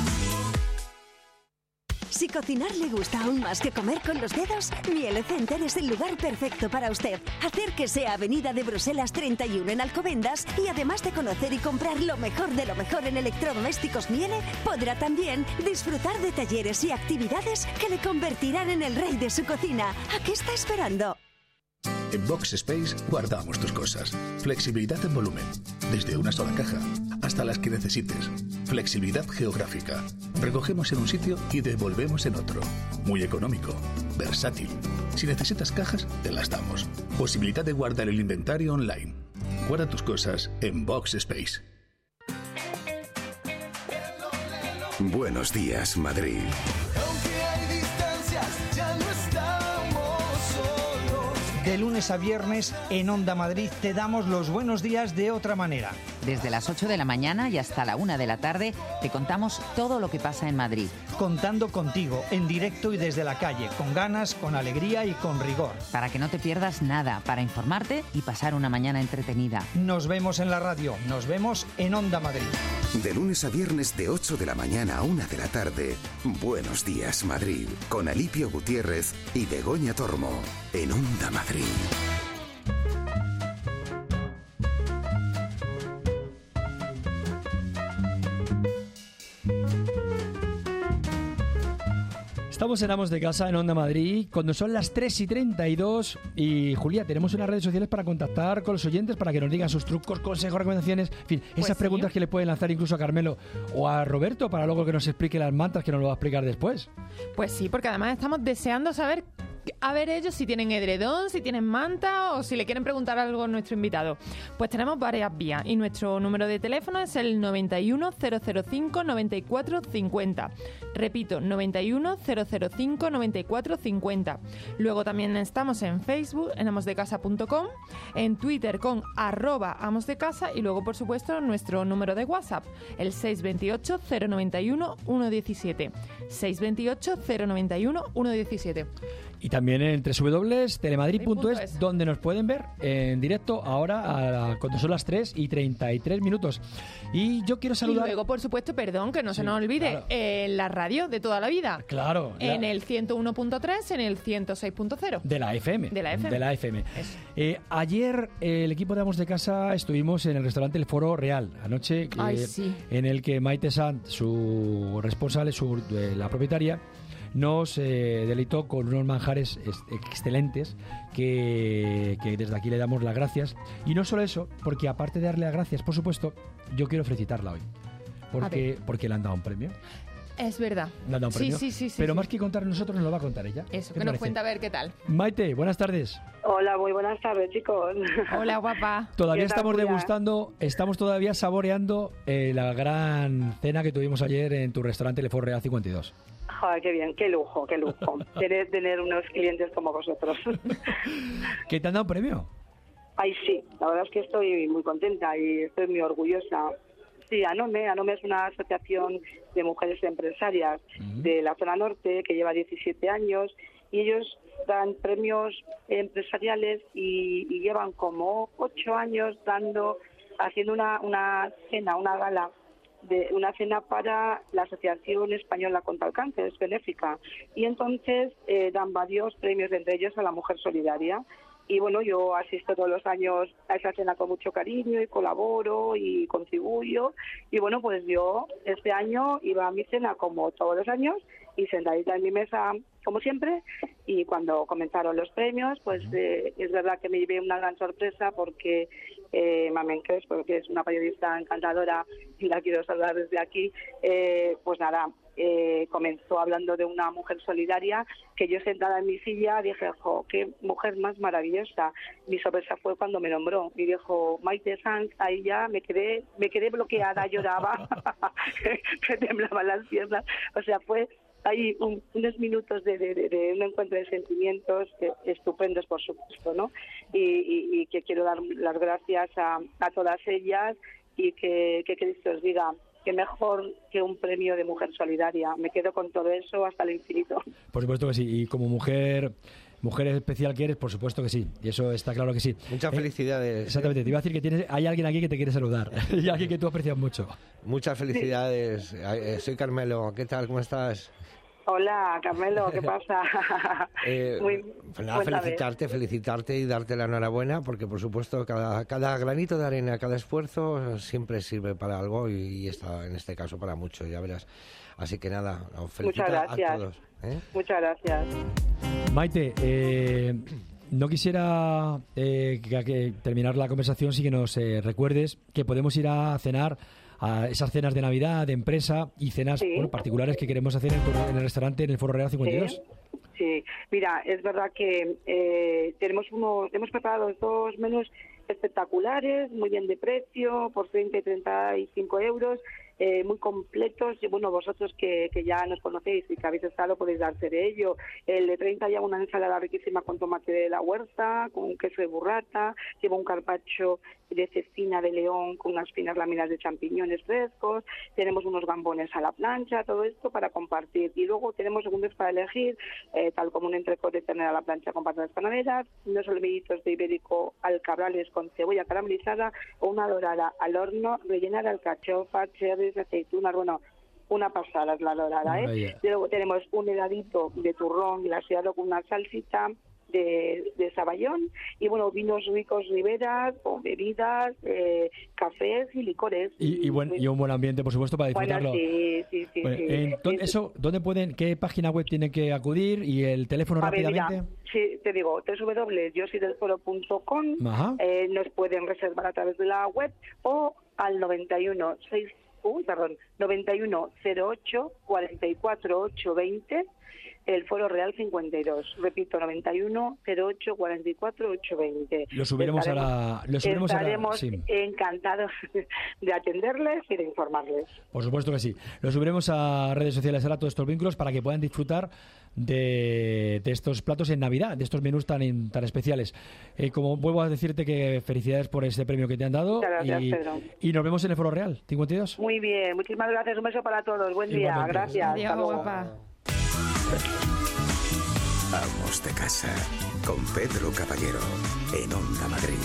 Si cocinar le gusta aún más que comer con los dedos, Miele Center es el lugar perfecto para usted. Acérquese a Avenida de Bruselas treinta y uno en Alcobendas y además de conocer y comprar lo mejor de lo mejor en electrodomésticos Miele, podrá también disfrutar de talleres y actividades que le convertirán en el rey de su cocina. ¿A qué está esperando? En Box Space guardamos tus cosas. Flexibilidad en volumen, desde una sola caja hasta las que necesites. Flexibilidad geográfica. Recogemos en un sitio y devolvemos en otro. Muy económico, versátil. Si necesitas cajas, te las damos. Posibilidad de guardar el inventario online. Guarda tus cosas en Box Space. Buenos días, Madrid. De lunes a viernes en Onda Madrid te damos los buenos días de otra manera. Desde las ocho de la mañana y hasta la una de la tarde te contamos todo lo que pasa en Madrid. Contando contigo, en directo y desde la calle, con ganas, con alegría y con rigor. Para que no te pierdas nada, para informarte y pasar una mañana entretenida. Nos vemos en la radio, nos vemos en Onda Madrid. De lunes a viernes de ocho de la mañana a una de la tarde, Buenos días, Madrid, con Alipio Gutiérrez y Begoña Tormo, en Onda Madrid. Estamos en Amos de Casa en Onda Madrid cuando son las tres y treinta y dos y Julia, tenemos unas redes sociales para contactar con los oyentes para que nos digan sus trucos, consejos, recomendaciones, en fin, Pues esas sí. preguntas que le pueden lanzar incluso a Carmelo o a Roberto para luego que nos explique las mantas que nos lo va a explicar después. Pues sí, porque además estamos deseando saber, a ver ellos si tienen edredón, si tienen manta o si le quieren preguntar algo a nuestro invitado. Pues tenemos varias vías y nuestro número de teléfono es el noventa y uno, cero cero cinco, noventa y cuatro cincuenta. Repito, noventa y uno, cero cero cinco, noventa y cuatro cincuenta. Luego también estamos en Facebook, en amosdecasa punto com, en Twitter con arroba amosdecasa y luego, por supuesto, nuestro número de WhatsApp, el seis dos ocho, cero nueve uno, uno uno siete. seis dos ocho, cero nueve uno, uno uno siete. Y también en doble u doble u doble u punto telemadrid punto es, es. donde nos pueden ver en directo ahora a, cuando son las tres y treinta y tres minutos. Y yo quiero saludar... Y luego, por supuesto, perdón, que no Sí, se nos olvide, claro. en la radio de toda la vida. Claro. En la- el ciento uno punto tres, en el ciento seis punto cero. De la F M. De la F M. De la F M. Eso. Eh, ayer eh, el equipo de Amos de Casa estuvimos en el restaurante El Foro Real. Anoche, eh, Ay, sí. en el que Maite Sant, su responsable, su, eh, la propietaria, nos eh, deleitó con unos manjares ex- excelentes que, que desde aquí le damos las gracias. Y no solo eso, porque aparte de darle las gracias, por supuesto, yo quiero felicitarla hoy. Porque, porque le han dado un premio. Es verdad. Le han dado un Sí, premio. sí, sí, sí, Pero sí. más que contar nosotros, nos lo va a contar ella. Eso, ¿Qué que te nos parece? cuenta a ver qué tal. Maite, buenas tardes. Hola, muy buenas tardes, chicos. Hola, guapa. Todavía ¿Qué tal, estamos Julia? degustando, estamos todavía saboreando eh, la gran cena que tuvimos ayer en tu restaurante Le Fort Real cincuenta y dos. Joder, qué bien, qué lujo, qué lujo. Tener, tener unos clientes como vosotros. ¿Qué te han dado un premio? Ay, sí, la verdad es que estoy muy contenta y estoy muy orgullosa. Sí, ANOME, ANOME es una asociación de mujeres empresarias de la zona norte que lleva diecisiete años y ellos dan premios empresariales y, y llevan como ocho años dando, haciendo una, una cena, una gala, de una cena para la Asociación Española contra el Cáncer, es benéfica, y entonces eh, dan varios premios, entre ellos a la Mujer Solidaria. Y bueno, yo asisto todos los años a esa cena con mucho cariño y colaboro y contribuyo. Y bueno, pues yo este año iba a mi cena como todos los años y sentadita en mi mesa como siempre. Y cuando comenzaron los premios, pues eh, es verdad que me llevé una gran sorpresa porque eh, Mamen Crespo, que es una periodista encantadora y la quiero saludar desde aquí, eh, pues nada, Eh, comenzó hablando de una mujer solidaria, que yo sentada en mi silla dije, jo, qué mujer más maravillosa. Mi sorpresa fue cuando me nombró y dijo Maite Sanz, ahí ya me quedé me quedé bloqueada, lloraba, me temblaban las piernas, o sea, fue ahí un, unos minutos de, de, de, de un encuentro de sentimientos eh, estupendos, por supuesto, ¿no? Y, y, y que quiero dar las gracias a, a todas ellas y que, que Cristo os diga que mejor que un premio de mujer solidaria. Me quedo con todo eso hasta el infinito. Por supuesto que sí. Y como mujer mujer especial que eres, por supuesto que sí. Y eso está claro que sí. Muchas eh, felicidades. Exactamente. Te iba a decir que tienes, hay alguien aquí que te quiere saludar. Y alguien que tú aprecias mucho. Muchas felicidades. Sí. Soy Carmelo. ¿Qué tal? ¿Cómo estás? Hola, Carmelo, ¿qué pasa? eh, Muy, pues nada, felicitarte, felicitarte y darte la enhorabuena, porque por supuesto cada, cada granito de arena, cada esfuerzo siempre sirve para algo y, y está, en este caso para mucho, ya verás. Así que nada, felicito a todos. ¿eh? Muchas gracias. Maite, eh, no quisiera eh, que, que terminar la conversación sin que nos eh, recuerdes que podemos ir a cenar a esas cenas de Navidad, de empresa y cenas sí. bueno, particulares que queremos hacer en, en el restaurante en el Foro Real cincuenta y dos. Sí, sí. Mira, es verdad que eh, tenemos uno, hemos preparado dos menús espectaculares, muy bien de precio, por treinta y treinta y cinco euros, eh, muy completos. Y bueno, vosotros que, que ya nos conocéis y que habéis estado podéis darse de ello. El de treinta lleva una ensalada riquísima con tomate de la huerta, con queso de burrata, lleva un carpaccio de cecina de león con unas finas láminas de champiñones frescos, tenemos unos gambones a la plancha, todo esto para compartir. Y luego tenemos segundos para elegir, eh, tal como un entrecot de ternera a la plancha con patatas panaderas, unos solomillitos de ibérico alcabrales con cebolla caramelizada o una dorada al horno rellena de alcachofa, cherries, aceitunas, bueno, una pasada es la dorada, ¿eh? Oh, yeah. Y luego tenemos un heladito de turrón glaseado con una salsita de, de saballón y bueno, vinos ricos riberas con bebidas, eh, cafés y licores. Y, y, buen, y un buen ambiente, por supuesto, para disfrutarlo. Bueno, sí, sí, sí. Bueno, sí. Entonces, eso, ¿dónde pueden, qué página web tienen que acudir y el teléfono A ver, rápidamente? Mira, sí, te digo, doble u doble u doble u punto yo soy del foro punto com, eh, nos pueden reservar a través de la web o al noventa y uno seis Uy, perdón, noventa y uno cero ocho cuarenta y cuatro ocho veinte, el Foro Real cincuenta y dos. Repito, noventa y uno cero ocho cuarenta y cuatro ocho veinte. Lo subiremos estaremos, a la... Lo subiremos estaremos a la, sí. encantados de atenderles y de informarles. Por supuesto que sí. Lo subiremos a redes sociales ahora, todos estos vínculos, para que puedan disfrutar de, de estos platos en Navidad, de estos menús tan, tan especiales. Eh, como vuelvo a decirte que felicidades por ese premio que te han dado. Muchas gracias, y, Pedro. Y nos vemos en el Foro Real cincuenta y dos. Muy bien, muchísimas gracias. Un beso para todos. Buen día. Igualmente. Gracias. Adiós, guapa. Amos de casa con Pedro Caballero en Onda Madrid.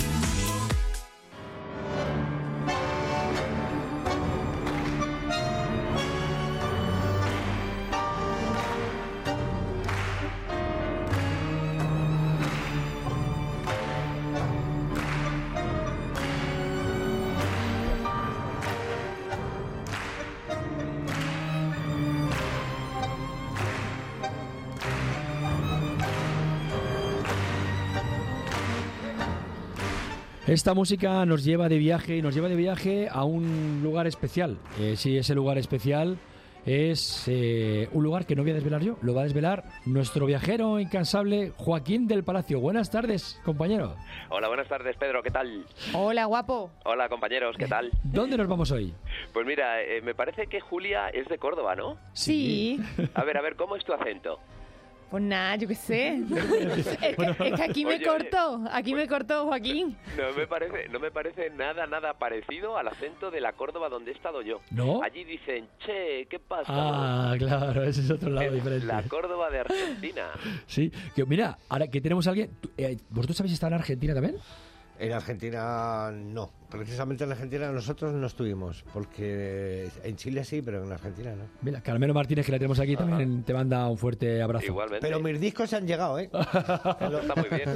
Esta música nos lleva de viaje y nos lleva de viaje a un lugar especial. Eh, sí, ese lugar especial es eh, un lugar que no voy a desvelar yo, lo va a desvelar nuestro viajero incansable Joaquín del Palacio. Buenas tardes, compañero. Hola, buenas tardes, Pedro, ¿qué tal? Hola, guapo. Hola, compañeros, ¿qué tal? ¿Dónde nos vamos hoy? Pues mira, eh, me parece que Julia es de Córdoba, ¿no? Sí. A ver, a ver, ¿cómo es tu acento? Pues nada, yo qué sé. es, que, es que aquí me Oye, cortó, aquí me cortó Joaquín. No me parece, no me parece nada, nada parecido al acento de la Córdoba donde he estado yo. ¿No? Allí dicen, che, ¿qué pasa? Ah, claro, ese es otro lado Es diferente. la Córdoba de Argentina. Sí, que mira, ahora que tenemos a alguien... tú, eh, ¿Vosotros habéis estado en Argentina también? En Argentina no. Precisamente en Argentina nosotros no estuvimos, porque en Chile sí, pero en Argentina no. Mira, Carmelo Martínez, que la tenemos aquí, también te manda un fuerte abrazo. Igualmente. Pero mis discos han llegado, ¿eh? Está muy bien.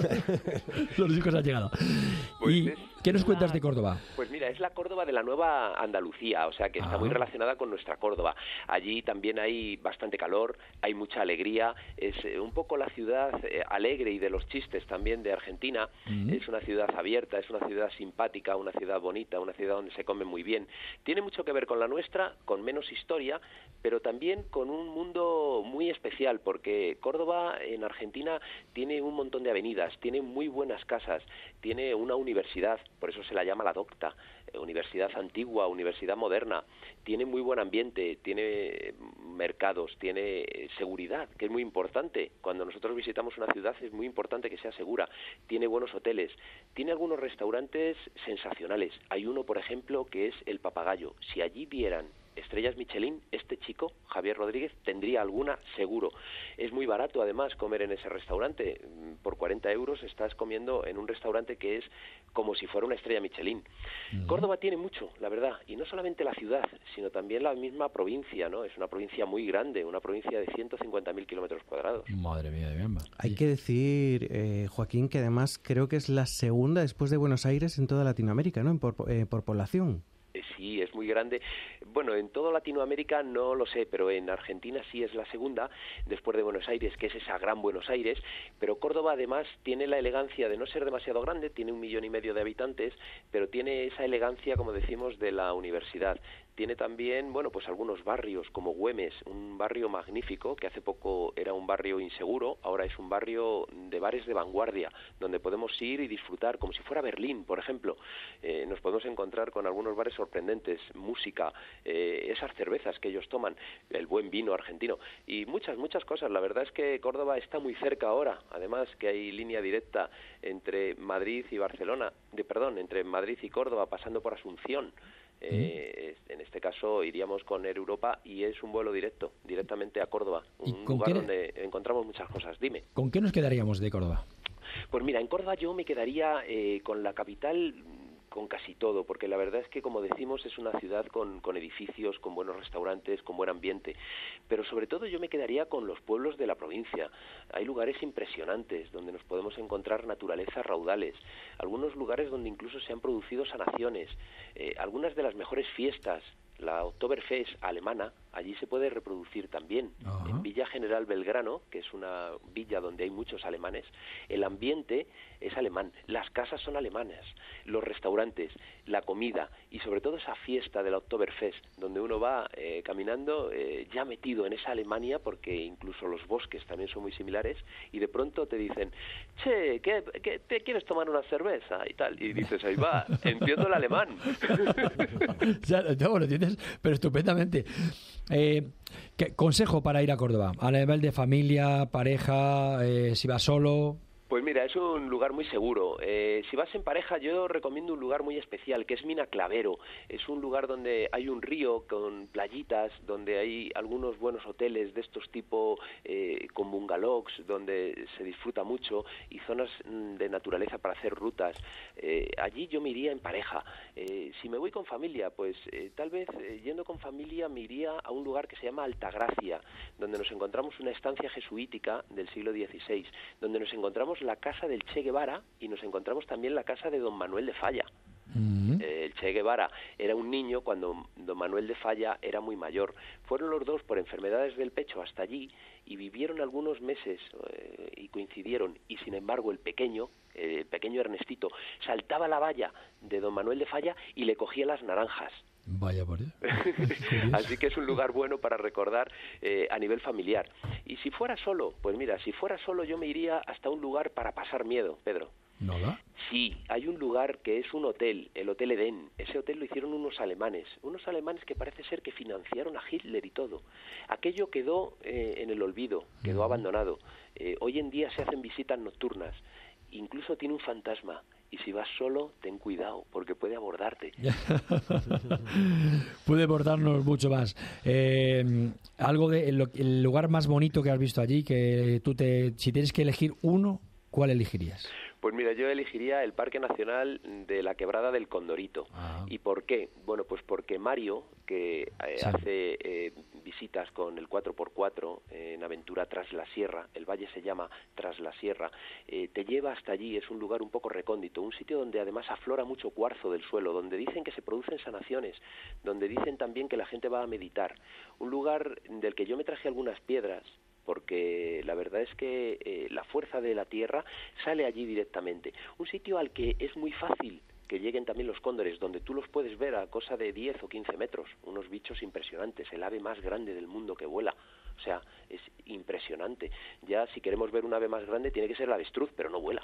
Los discos han llegado. Pues ¿Y es qué nos cuentas una- de Córdoba? Pues mira, es la Córdoba de la Nueva Andalucía, o sea que está Ah. muy relacionada con nuestra Córdoba. Allí también hay bastante calor, hay mucha alegría, es eh, un poco la ciudad eh, alegre y de los chistes también de Argentina. Mm. Es una ciudad abierta, es una ciudad simpática, una ciudad bonita, una ciudad donde se come muy bien. Tiene mucho que ver con la nuestra, con menos historia, pero también con un mundo muy especial, porque Córdoba en Argentina tiene un montón de avenidas, tiene muy buenas casas, tiene una universidad, por eso se la llama la Docta, eh, universidad antigua, universidad moderna, tiene muy buen ambiente, tiene eh, mercados, tiene eh, seguridad, que es muy importante. Cuando nosotros visitamos una ciudad es muy importante que sea segura, tiene buenos hoteles, tiene algunos restaurantes sensacionales. Hay uno, por ejemplo, que es El Papagayo. Si allí vieran estrellas Michelin, este chico, Javier Rodríguez, tendría alguna seguro. Es muy barato, además, comer en ese restaurante. Por cuarenta euros estás comiendo en un restaurante que es como si fuera una estrella Michelin. Uh-huh. Córdoba tiene mucho, la verdad, y no solamente la ciudad, sino también la misma provincia, ¿no? Es una provincia muy grande, una provincia de ciento cincuenta mil kilómetros cuadrados. Madre mía de mi Hay que decir, eh, Joaquín, que además creo que es la segunda después de Buenos Aires en toda Latinoamérica, ¿no? Por, eh, por población. Sí, es muy grande. Bueno, en toda Latinoamérica no lo sé, pero en Argentina sí es la segunda, después de Buenos Aires, que es esa gran Buenos Aires, pero Córdoba además tiene la elegancia de no ser demasiado grande, tiene un millón y medio de habitantes, pero tiene esa elegancia, como decimos, de la universidad. Tiene también, bueno, pues algunos barrios como Güemes, un barrio magnífico, que hace poco era un barrio inseguro, ahora es un barrio de bares de vanguardia, donde podemos ir y disfrutar, como si fuera Berlín, por ejemplo. Eh, nos podemos encontrar con algunos bares sorprendentes, música, eh, esas cervezas que ellos toman, el buen vino argentino, y muchas, muchas cosas. La verdad es que Córdoba está muy cerca ahora, además que hay línea directa entre Madrid y Barcelona, de perdón, entre Madrid y Córdoba, pasando por Asunción. Eh, en este caso iríamos con Air Europa y es un vuelo directo, directamente a Córdoba, un lugar qué... donde encontramos muchas cosas. Dime. ¿Con qué nos quedaríamos de Córdoba? Pues mira, en Córdoba yo me quedaría eh, con la capital, con casi todo, porque la verdad es que, como decimos, es una ciudad con, con edificios, con buenos restaurantes, con buen ambiente, pero sobre todo yo me quedaría con los pueblos de la provincia. Hay lugares impresionantes donde nos podemos encontrar naturaleza raudales, algunos lugares donde incluso se han producido sanaciones, eh, algunas de las mejores fiestas. La Oktoberfest alemana, allí se puede reproducir también. Uh-huh. En Villa General Belgrano, que es una villa donde hay muchos alemanes, el ambiente es alemán, las casas son alemanas, los restaurantes, la comida y sobre todo esa fiesta de la Oktoberfest, donde uno va eh, caminando eh, ya metido en esa Alemania, porque incluso los bosques también son muy similares, y de pronto te dicen, che, ¿qué, qué, ¿te quieres tomar una cerveza? Y tal, y dices, ahí va, entiendo el alemán. Ya, no, lo entiendes, pero estupendamente. Eh, ¿qué consejo para ir a Córdoba? A nivel de familia, pareja, eh, si vas solo... Pues mira, es un lugar muy seguro. Eh, si vas en pareja, yo recomiendo un lugar muy especial, que es Mina Clavero. Es un lugar donde hay un río con playitas, donde hay algunos buenos hoteles de estos tipo eh, con bungalows, donde se disfruta mucho, y zonas de naturaleza para hacer rutas. Eh, allí yo me iría en pareja. Eh, si me voy con familia, pues eh, tal vez eh, yendo con familia me iría a un lugar que se llama Altagracia, donde nos encontramos una estancia jesuítica del siglo dieciséis, donde nos encontramos la casa del Che Guevara y nos encontramos también la casa de don Manuel de Falla. Uh-huh. Eh, el Che Guevara era un niño cuando don Manuel de Falla era muy mayor. Fueron los dos por enfermedades del pecho hasta allí y vivieron algunos meses eh, y coincidieron, y sin embargo el pequeño, eh, el pequeño Ernestito, saltaba la valla de don Manuel de Falla y le cogía las naranjas. Vaya por Dios. Así que es un lugar bueno para recordar eh, a nivel familiar. Y si fuera solo, pues mira, si fuera solo yo me iría hasta un lugar para pasar miedo, Pedro. ¿Nada? Sí, hay un lugar que es un hotel, el Hotel Edén. Ese hotel lo hicieron unos alemanes, unos alemanes que parece ser que financiaron a Hitler y todo. Aquello quedó eh, en el olvido, quedó abandonado. Eh, hoy en día se hacen visitas nocturnas, incluso tiene un fantasma. Y si vas solo, ten cuidado, porque puede abordarte. Puede abordarnos mucho más. Eh, algo de el, el lugar más bonito que has visto allí, que tú te, si tienes que elegir uno, ¿cuál elegirías? Pues mira, yo elegiría el Parque Nacional de la Quebrada del Condorito. Ah. ¿Y por qué? Bueno, pues porque Mario, que eh, Sí. hace eh, visitas con el cuatro por cuatro eh, en Aventura Tras la Sierra, el valle se llama Tras la Sierra, eh, te lleva hasta allí, es un lugar un poco recóndito, un sitio donde además aflora mucho cuarzo del suelo, donde dicen que se producen sanaciones, donde dicen también que la gente va a meditar. Un lugar del que yo me traje algunas piedras, porque la verdad es que eh, la fuerza de la tierra sale allí directamente. Un sitio al que es muy fácil que lleguen también los cóndores, donde tú los puedes ver a cosa de diez o quince metros, unos bichos impresionantes, el ave más grande del mundo que vuela. O sea, es impresionante. Ya si queremos ver un ave más grande tiene que ser el avestruz, pero no vuela.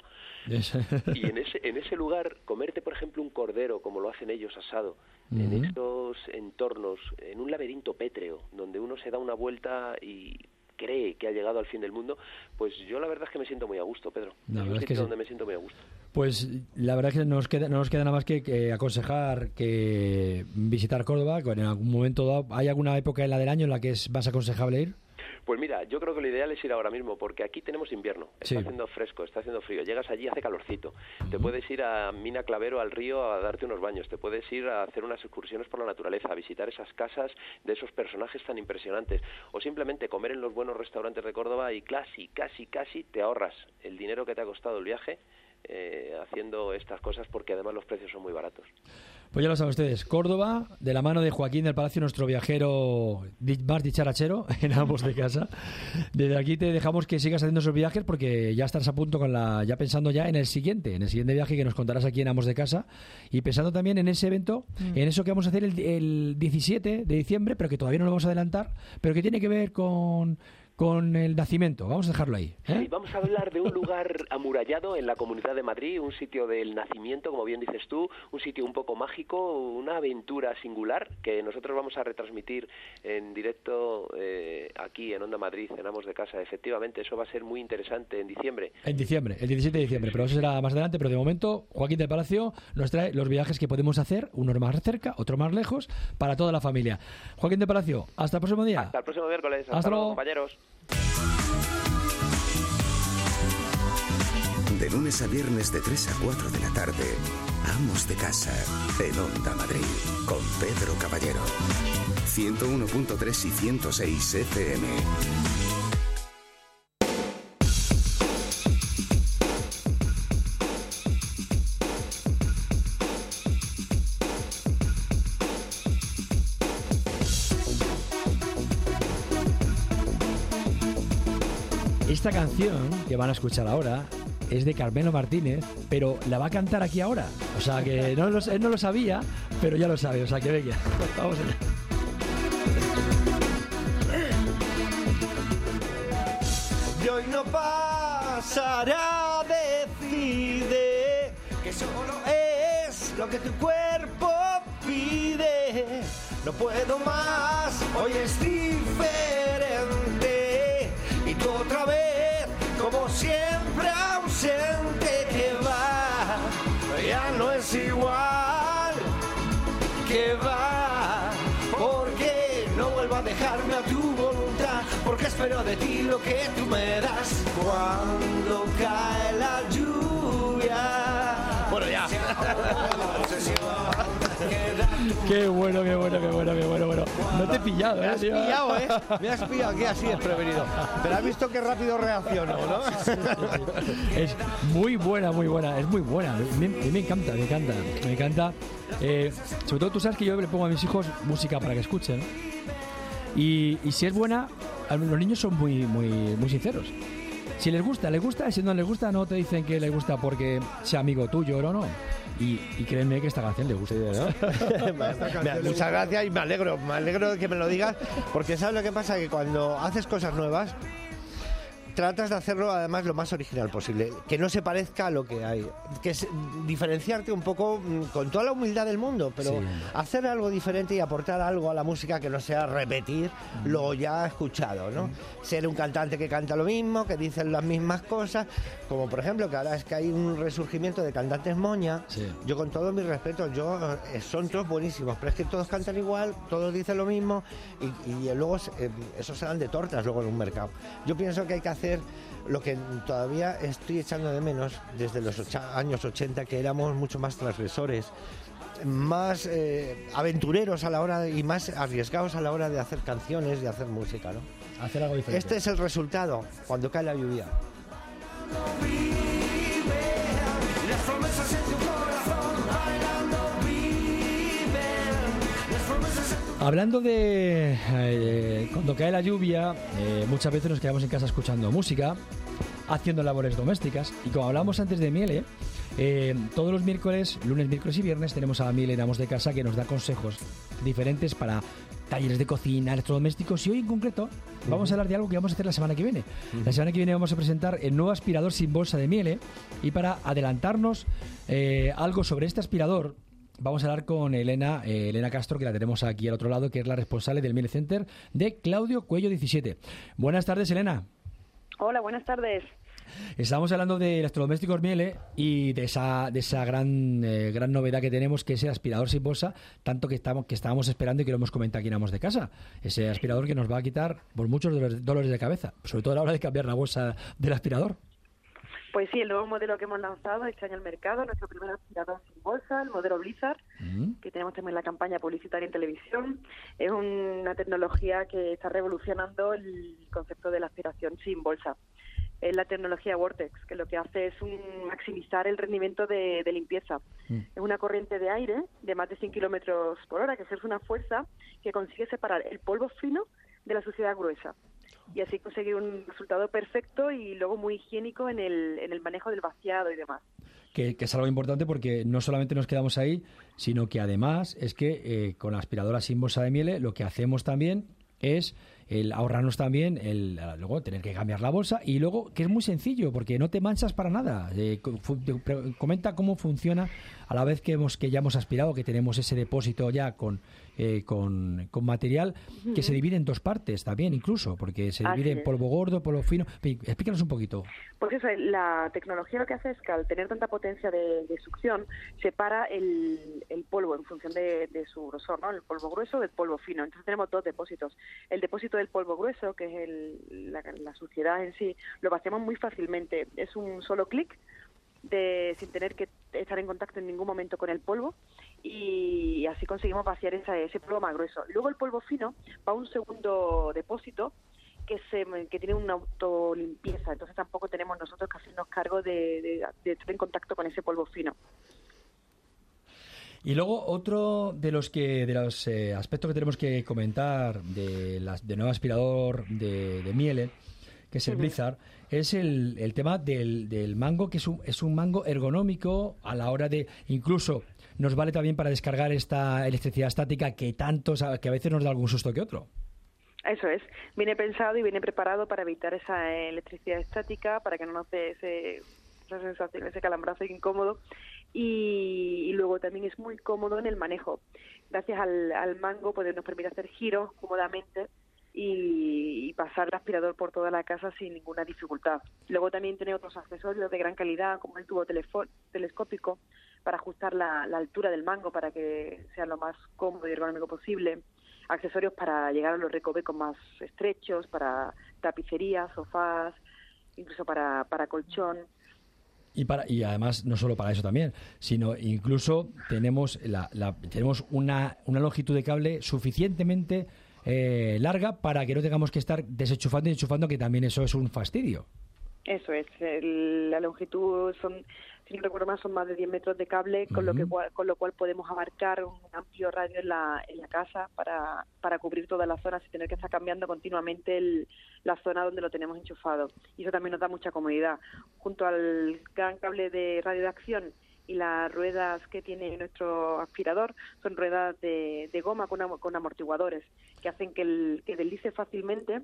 Y en ese, en ese lugar, comerte, por ejemplo, un cordero, como lo hacen ellos asado, Uh-huh. en estos entornos, en un laberinto pétreo, donde uno se da una vuelta y cree que ha llegado al fin del mundo, pues yo la verdad es que me siento muy a gusto, Pedro. La es un verdad es que sitio sí. donde me siento muy a gusto. Pues la verdad es que no nos queda, no nos queda nada más que, que aconsejar que visitar Córdoba, que en algún momento dado, ¿hay alguna época en la del año en la que es más aconsejable ir? Pues mira, yo creo que lo ideal es ir ahora mismo, porque aquí tenemos invierno, está Sí. haciendo fresco, está haciendo frío, llegas allí, hace calorcito, te puedes ir a Mina Clavero, al río, a darte unos baños, te puedes ir a hacer unas excursiones por la naturaleza, a visitar esas casas de esos personajes tan impresionantes, o simplemente comer en los buenos restaurantes de Córdoba y casi, casi, casi te ahorras el dinero que te ha costado el viaje eh, haciendo estas cosas, porque además los precios son muy baratos. Pues ya lo saben ustedes, Córdoba, de la mano de Joaquín del Palacio, nuestro viajero di- más dicharachero en ambos de casa. Desde aquí te dejamos que sigas haciendo esos viajes, porque ya estás a punto con la, ya pensando ya en el siguiente, en el siguiente viaje que nos contarás aquí en Amos de Casa, y pensando también en ese evento, Mm. en eso que vamos a hacer el, el diecisiete de diciembre, pero que todavía no lo vamos a adelantar, pero que tiene que ver con, con el nacimiento. Vamos a dejarlo ahí. ¿eh? Sí, vamos a hablar de un lugar amurallado en la Comunidad de Madrid, un sitio del nacimiento, como bien dices tú, un sitio un poco mágico, una aventura singular que nosotros vamos a retransmitir en directo eh, aquí en Onda Madrid, en Amos de Casa. Efectivamente, eso va a ser muy interesante en diciembre. En diciembre, el diecisiete de diciembre, pero eso será más adelante. Pero de momento, Joaquín del Palacio nos trae los viajes que podemos hacer, unos más cerca, otros más lejos, para toda la familia. Joaquín del Palacio, hasta el próximo día. Hasta el próximo miércoles. Hasta, Hasta luego, luego. compañeros. De lunes a viernes de tres a cuatro de la tarde, Amos de Casa, en Onda Madrid, con Pedro Caballero. ciento uno punto tres y ciento seis F M. Esta canción que van a escuchar ahora es de Carmelo Martínez, pero la va a cantar aquí ahora. O sea que no lo, él no lo sabía, pero ya lo sabe. O sea que venga, vamos allá. Y hoy no pasará, decide que solo es lo que tu cuerpo pide. No puedo más, hoy es diferente. Y tú otra vez, como siempre, ausente que va. Ya no es igual que va. Porque no vuelvo a dejarme a tu voluntad. Porque espero de ti lo que tú me das. Cuando cae la lluvia. Bueno, ya. Qué bueno, qué bueno, qué bueno, qué bueno, bueno. No te he pillado, Me ¿eh? has tío? pillado, ¿eh? Me has pillado aquí así desprevenido. Pero has visto qué rápido reacciono, ¿no? Es muy buena, muy buena, es muy buena. Me, me, me encanta, me encanta, me encanta. Eh, sobre todo tú sabes que yo le pongo a mis hijos música para que escuchen. Y, y si es buena, los niños son muy, muy, muy sinceros. Si les gusta, les gusta, si no les gusta, no te dicen que les gusta porque sea amigo tuyo o no. Y, y créeme que esta canción le gusta, ¿no? Muchas gracias y me alegro, me alegro de que me lo digas, porque ¿sabes lo que pasa? Que cuando haces cosas nuevas, tratas de hacerlo además lo más original posible, que no se parezca a lo que hay, que es diferenciarte un poco con toda la humildad del mundo, pero sí. hacer algo diferente y aportar algo a la música que no sea repetir mm. lo ya escuchado, ¿no? Mm. Ser un cantante que canta lo mismo, que dicen las mismas cosas, como por ejemplo que ahora es que hay un resurgimiento de cantantes moña, sí. yo con todo mi respeto, yo son todos buenísimos, pero es que todos cantan igual, todos dicen lo mismo y, y luego eh, esos se dan de tortas luego en un mercado. Yo pienso que hay que hacer lo que todavía estoy echando de menos desde los ocha- años ochenta, que éramos mucho más transgresores, más eh, aventureros a la hora de, y más arriesgados a la hora de hacer canciones, de hacer música, ¿no? Hacer algo diferente. Este es el resultado cuando cae la lluvia. Hablando de eh, cuando cae la lluvia, eh, muchas veces nos quedamos en casa escuchando música, haciendo labores domésticas, y como hablábamos antes de Miele, eh, todos los miércoles, lunes, miércoles y viernes tenemos a Miele en Amos de Casa, que nos da consejos diferentes para talleres de cocina, electrodomésticos, y hoy en concreto vamos a hablar de algo que vamos a hacer la semana que viene. Uh-huh. La semana que viene vamos a presentar el nuevo aspirador sin bolsa de Miele, y para adelantarnos eh, algo sobre este aspirador, vamos a hablar con Elena, eh, Elena Castro, que la tenemos aquí al otro lado, que es la responsable del Miele Center de Claudio Cuello diecisiete. Buenas tardes, Elena. Hola, buenas tardes. Estamos hablando de electrodomésticos Miele y de esa de esa gran eh, gran novedad que tenemos, que es el aspirador sin bolsa, tanto que estamos que estábamos esperando y que lo hemos comentado aquí en Amos de Casa. Ese aspirador que nos va a quitar pues, muchos dolores, dolores de cabeza, sobre todo a la hora de cambiar la bolsa del aspirador. Pues sí, el nuevo modelo que hemos lanzado este año al mercado, nuestro primer aspirador sin bolsa, el modelo Blizzard, mm. que tenemos también la campaña publicitaria en televisión. Es una tecnología que está revolucionando el concepto de la aspiración sin bolsa. Es la tecnología Vortex, que lo que hace es un maximizar el rendimiento de, de limpieza. Mm. Es una corriente de aire de más de cien kilómetros por hora que ejerce una fuerza que consigue separar el polvo fino de la suciedad gruesa, y así conseguir un resultado perfecto y luego muy higiénico en el, en el manejo del vaciado y demás. Que, que es algo importante, porque no solamente nos quedamos ahí, sino que además es que eh, con la aspiradora sin bolsa de Miele lo que hacemos también es el ahorrarnos también el luego tener que cambiar la bolsa, y luego que es muy sencillo porque no te manchas para nada. Eh, comenta cómo funciona a la vez que hemos que ya hemos aspirado, que tenemos ese depósito ya con eh, con, con material que uh-huh. se divide en dos partes también, incluso porque se divide Así en polvo gordo, polvo fino. Explícanos un poquito. Pues eso, la tecnología lo que hace es que al tener tanta potencia de, de succión separa el, el polvo en función de, de su grosor, ¿no? El polvo grueso del polvo fino. Entonces tenemos dos depósitos. El depósito del polvo grueso, que es el, la, la suciedad en sí, lo vaciamos muy fácilmente. Es un solo clic de sin tener que estar en contacto en ningún momento con el polvo, y así conseguimos vaciar esa, ese polvo más grueso. Luego el polvo fino va a un segundo depósito que se que tiene una autolimpieza, entonces tampoco tenemos nosotros que hacernos cargo de, de, de estar en contacto con ese polvo fino. Y luego otro de los que de los eh, aspectos que tenemos que comentar de las de nuevo aspirador de, de Miele, que es el uh-huh. Blizzard, es el, el tema del, del mango, que es un, es un mango ergonómico a la hora de, incluso nos vale también para descargar esta electricidad estática que tantos, que a veces nos da algún susto que otro. Eso es, viene pensado y viene preparado para evitar esa electricidad estática, para que no nos dé ese, esa sensación, ese calambrazo incómodo, y, y luego también es muy cómodo en el manejo. Gracias al, al mango pues nos permite hacer giros cómodamente y, y pasar el aspirador por toda la casa sin ninguna dificultad. Luego también tiene otros accesorios de gran calidad, como el tubo telefo- telescópico para ajustar la, la altura del mango para que sea lo más cómodo y ergonómico posible. Accesorios para llegar a los recovecos más estrechos, para tapicería, sofás, incluso para, para colchón. Y, para, y además no solo para eso también, sino incluso tenemos la, la tenemos una, una longitud de cable suficientemente eh, larga para que no tengamos que estar desenchufando y enchufando, que también eso es un fastidio. Eso es, el, la longitud son, si no recuerdo mal, son más de diez metros de cable, con, uh-huh. lo que, con lo cual podemos abarcar un amplio radio en la, en la casa para, para cubrir toda la zona sin tener que estar cambiando continuamente el, la zona donde lo tenemos enchufado. Y eso también nos da mucha comodidad. Junto al gran cable de radio de acción y las ruedas que tiene nuestro aspirador, son ruedas de, de goma con, con amortiguadores, que hacen que, el, que deslice fácilmente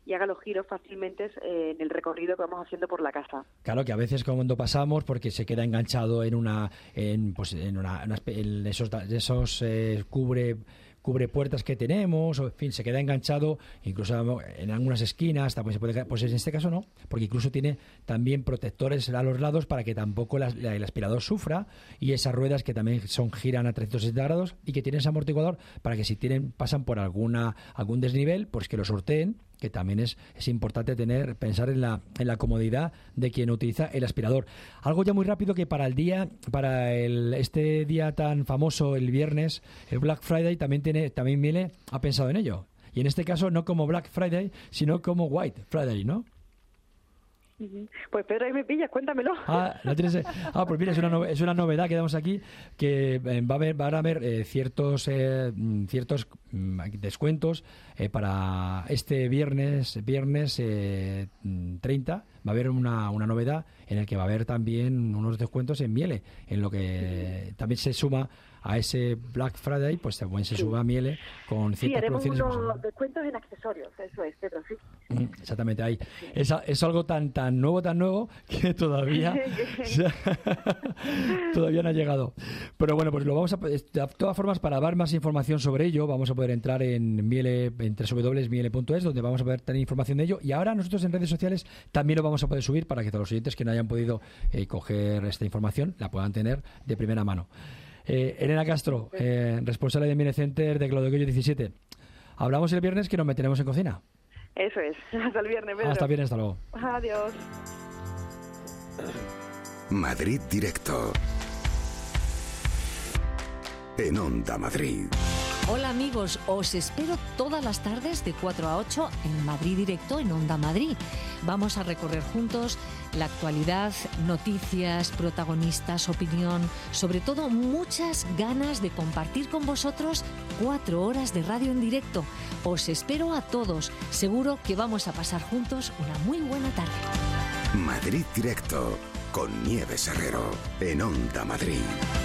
y haga los giros fácilmente eh, en el recorrido que vamos haciendo por la casa. Claro que a veces cuando pasamos, porque se queda enganchado en una, en, pues, en una, una en esos, esos eh, cubre cubre puertas que tenemos, o en fin, se queda enganchado, incluso en algunas esquinas, también se puede, pues en este caso no, porque incluso tiene también protectores a los lados para que tampoco la, la, el aspirador sufra, y esas ruedas que también son giran a trescientos sesenta grados y que tienen ese amortiguador para que si tienen pasan por alguna algún desnivel, pues que lo sorteen, que también es, es importante tener pensar en la, en la comodidad de quien utiliza el aspirador. Algo ya muy rápido que para el día, para el, este día tan famoso, el viernes, el Black Friday, también tiene, también Miele ha pensado en ello. Y en este caso no como Black Friday, sino como White Friday, ¿no? Pues Pedro, ahí me pillas, cuéntamelo. Ah, ¿no tienes? Ah, pues mira, es una, nove- es una novedad que damos aquí, que eh, va a haber, van a haber eh, ciertos eh, mm, ciertos mm, descuentos eh, para este viernes, viernes eh, mm, treinta, va a haber una, una novedad en el que va a haber también unos descuentos en Miele, en lo que también se suma a ese Black Friday, pues también se Sí. suma a Miele con Sí, ciertas haremos producciones. unos descuentos en accesorios, eso es, Pedro, sí. Mm, Exactamente, ahí. Es, a- es algo tan tan nuevo, tan nuevo, que todavía todavía no ha llegado. Pero bueno, pues lo vamos a... De todas formas, para dar más información sobre ello, vamos a poder entrar en Miele, en doble u doble u doble u punto miele punto es, donde vamos a poder tener información de ello. Y ahora nosotros en redes sociales también lo vamos a poder subir para que todos los oyentes que no hayan podido eh, coger esta información la puedan tener de primera mano. Eh, Elena Castro, eh, responsable de Miele Center de Clodoquillo diecisiete. Hablamos el viernes, que nos meteremos en cocina. Eso es, hasta el viernes, Pedro. Hasta el viernes, hasta luego. Adiós. Madrid Directo. En Onda Madrid. Hola amigos, os espero todas las tardes de cuatro a ocho en Madrid Directo en Onda Madrid. Vamos a recorrer juntos la actualidad, noticias, protagonistas, opinión, sobre todo muchas ganas de compartir con vosotros cuatro horas de radio en directo. Os espero a todos, seguro que vamos a pasar juntos una muy buena tarde. Madrid Directo. Con Nieves Herrero. En Onda Madrid.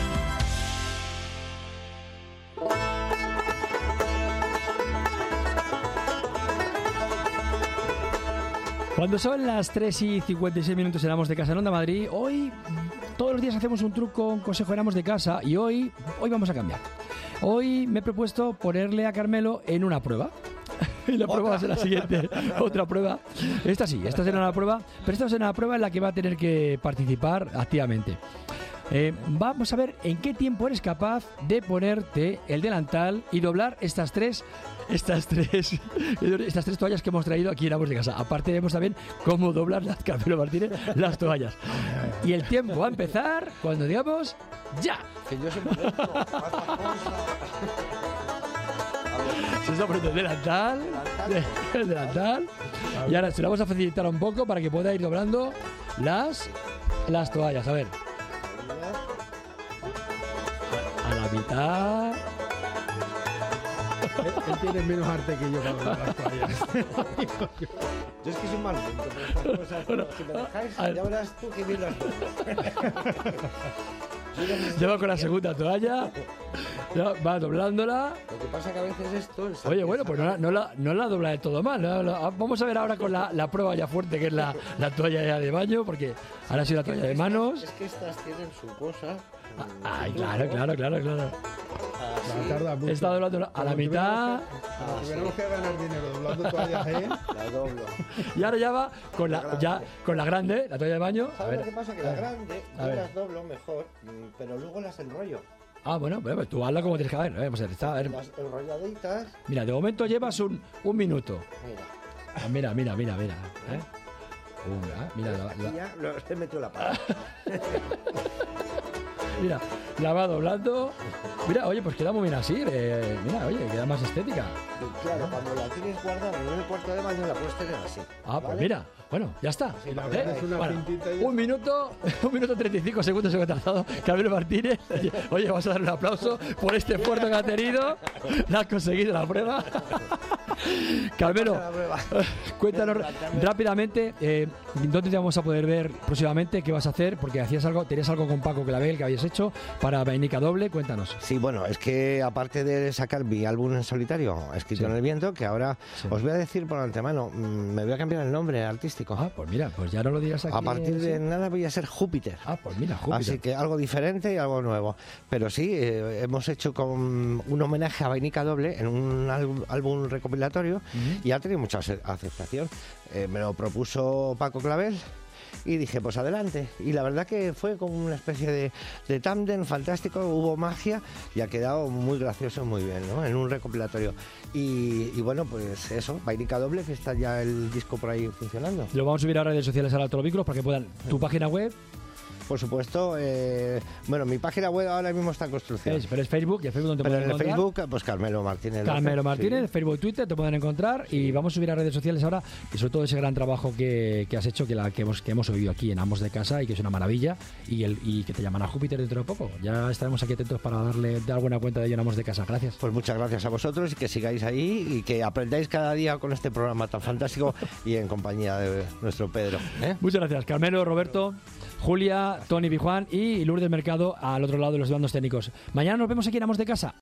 Cuando son las tres y cincuenta y seis minutos en Amos de Casa en Onda Madrid, hoy todos los días hacemos un truco, un consejo en Amos de Casa, y hoy, hoy vamos a cambiar. Hoy me he propuesto ponerle a Carmelo en una prueba. Y la prueba va a ser la siguiente, otra prueba. Esta sí, esta será una prueba, pero esta será una prueba en la que va a tener que participar activamente. Eh, vamos a ver en qué tiempo eres capaz de ponerte el delantal y doblar estas tres estas tres estas tres toallas que hemos traído aquí en Amos de Casa. Aparte vemos también cómo doblar las Carmelo Martínez las toallas. Y el tiempo va a empezar cuando digamos ya. Que yo soy modesto. Se está poniendo el delantal, el delantal. Y ahora se lo vamos a facilitar un poco para que pueda ir doblando las las toallas. A ver. A la mitad. Él, él tiene menos arte que yo para doblar las toallas. Yo es que soy mal lento para estas cosas, pero si me dejáis, ya verás tú que bien las doblas. Lleva con la segunda toalla, ya va doblándola. Lo que pasa que a veces esto... es- Oye, bueno, pues no la, no la, no la dobla de todo mal. ¿no? La- Vamos a ver ahora con la, la prueba ya fuerte, que es la, la toalla ya de baño, porque ahora ha sido la toalla de manos. Es que estas tienen su cosa. Ay, claro, claro, claro, claro. Así. Tarda mucho. Está doblando a la mitad. Como tuviéramos que ganar dinero doblando toallas, ¿eh? La doblo. Y ahora ya va con la, ya, con la grande, la toalla de baño. A ¿Sabes lo ver. que pasa? Que a la ver. grande A yo ver. las doblo mejor, mm, pero luego las enrollo. Ah, bueno, bueno, pues tú hazla como tienes que ver. Vamos a ver, está, a ver. Las enrolladitas, Mira, de momento llevas un, un minuto. mira. Ah, mira, mira, mira, mira. ¿eh? Una, mira, la, Aquí la- ya lo he metido la pata. mira, la va doblando. Mira, oye, pues queda muy bien así. eh, mira, oye, queda más estética. Y claro, cuando la tienes guardada en el cuarto de baño la puedes tener así. Ah, pues ¿vale? mira, bueno, ya está. Sí, la ¿eh? verdad es una Bueno, pintita y- un minuto, un minuto treinta y cinco segundos se ha tardado Carmelo Martínez. Oye, oye, vamos a darle un aplauso por este esfuerzo que ha tenido. La has conseguido la prueba. Carmelo, La prueba. cuéntanos rápidamente eh, dónde te vamos a poder ver próximamente, qué vas a hacer, porque hacías algo, tenías algo con Paco Clavel que habías hecho para Vainica Doble, cuéntanos. Sí, bueno, es que aparte de sacar mi álbum en solitario, escrito Sí. en el viento, que ahora sí. Os voy a decir por antemano, me voy a cambiar el nombre artístico. Ah, pues mira, pues ya no lo digas aquí. A partir de sí. nada voy a ser Júpiter. Ah, pues mira, Júpiter. Así que algo diferente y algo nuevo. Pero sí, eh, hemos hecho con un homenaje a Vainica Doble en un álbum, álbum recopilatorio uh-huh. y ha tenido mucha aceptación. Eh, me lo propuso Paco Clavel y dije, pues adelante. Y la verdad que fue como una especie de, de tándem fantástico, hubo magia y ha quedado muy gracioso, muy bien, ¿no? En un recopilatorio. Y, y bueno, pues eso, Vainica Doble, que está ya el disco por ahí funcionando. Lo vamos a subir a redes sociales a todos los vínculos para que puedan. Tu página web. Por supuesto, eh, bueno, mi página web ahora mismo está en construcción. Es, pero es Facebook, y en Facebook donde te Pero pueden en el encontrar. Facebook, pues Carmelo Martínez. Carmelo López, Martínez, sí. Facebook, Twitter, te pueden encontrar y vamos a subir a redes sociales ahora y sobre todo ese gran trabajo que, que has hecho, que, la, que, hemos, que hemos oído aquí en Amos de Casa y que es una maravilla y, el, y que te llaman a Júpiter dentro de poco. Ya estaremos aquí atentos para darle dar buena cuenta de ello en Amos de Casa. Gracias. Pues muchas gracias a vosotros y que sigáis ahí y que aprendáis cada día con este programa tan fantástico y en compañía de nuestro Pedro. ¿eh? Muchas gracias, Carmelo, Roberto, Julia, Tony Pijuán y Lourdes Mercado al otro lado de los bandos técnicos. Mañana nos vemos aquí en Amos de Casa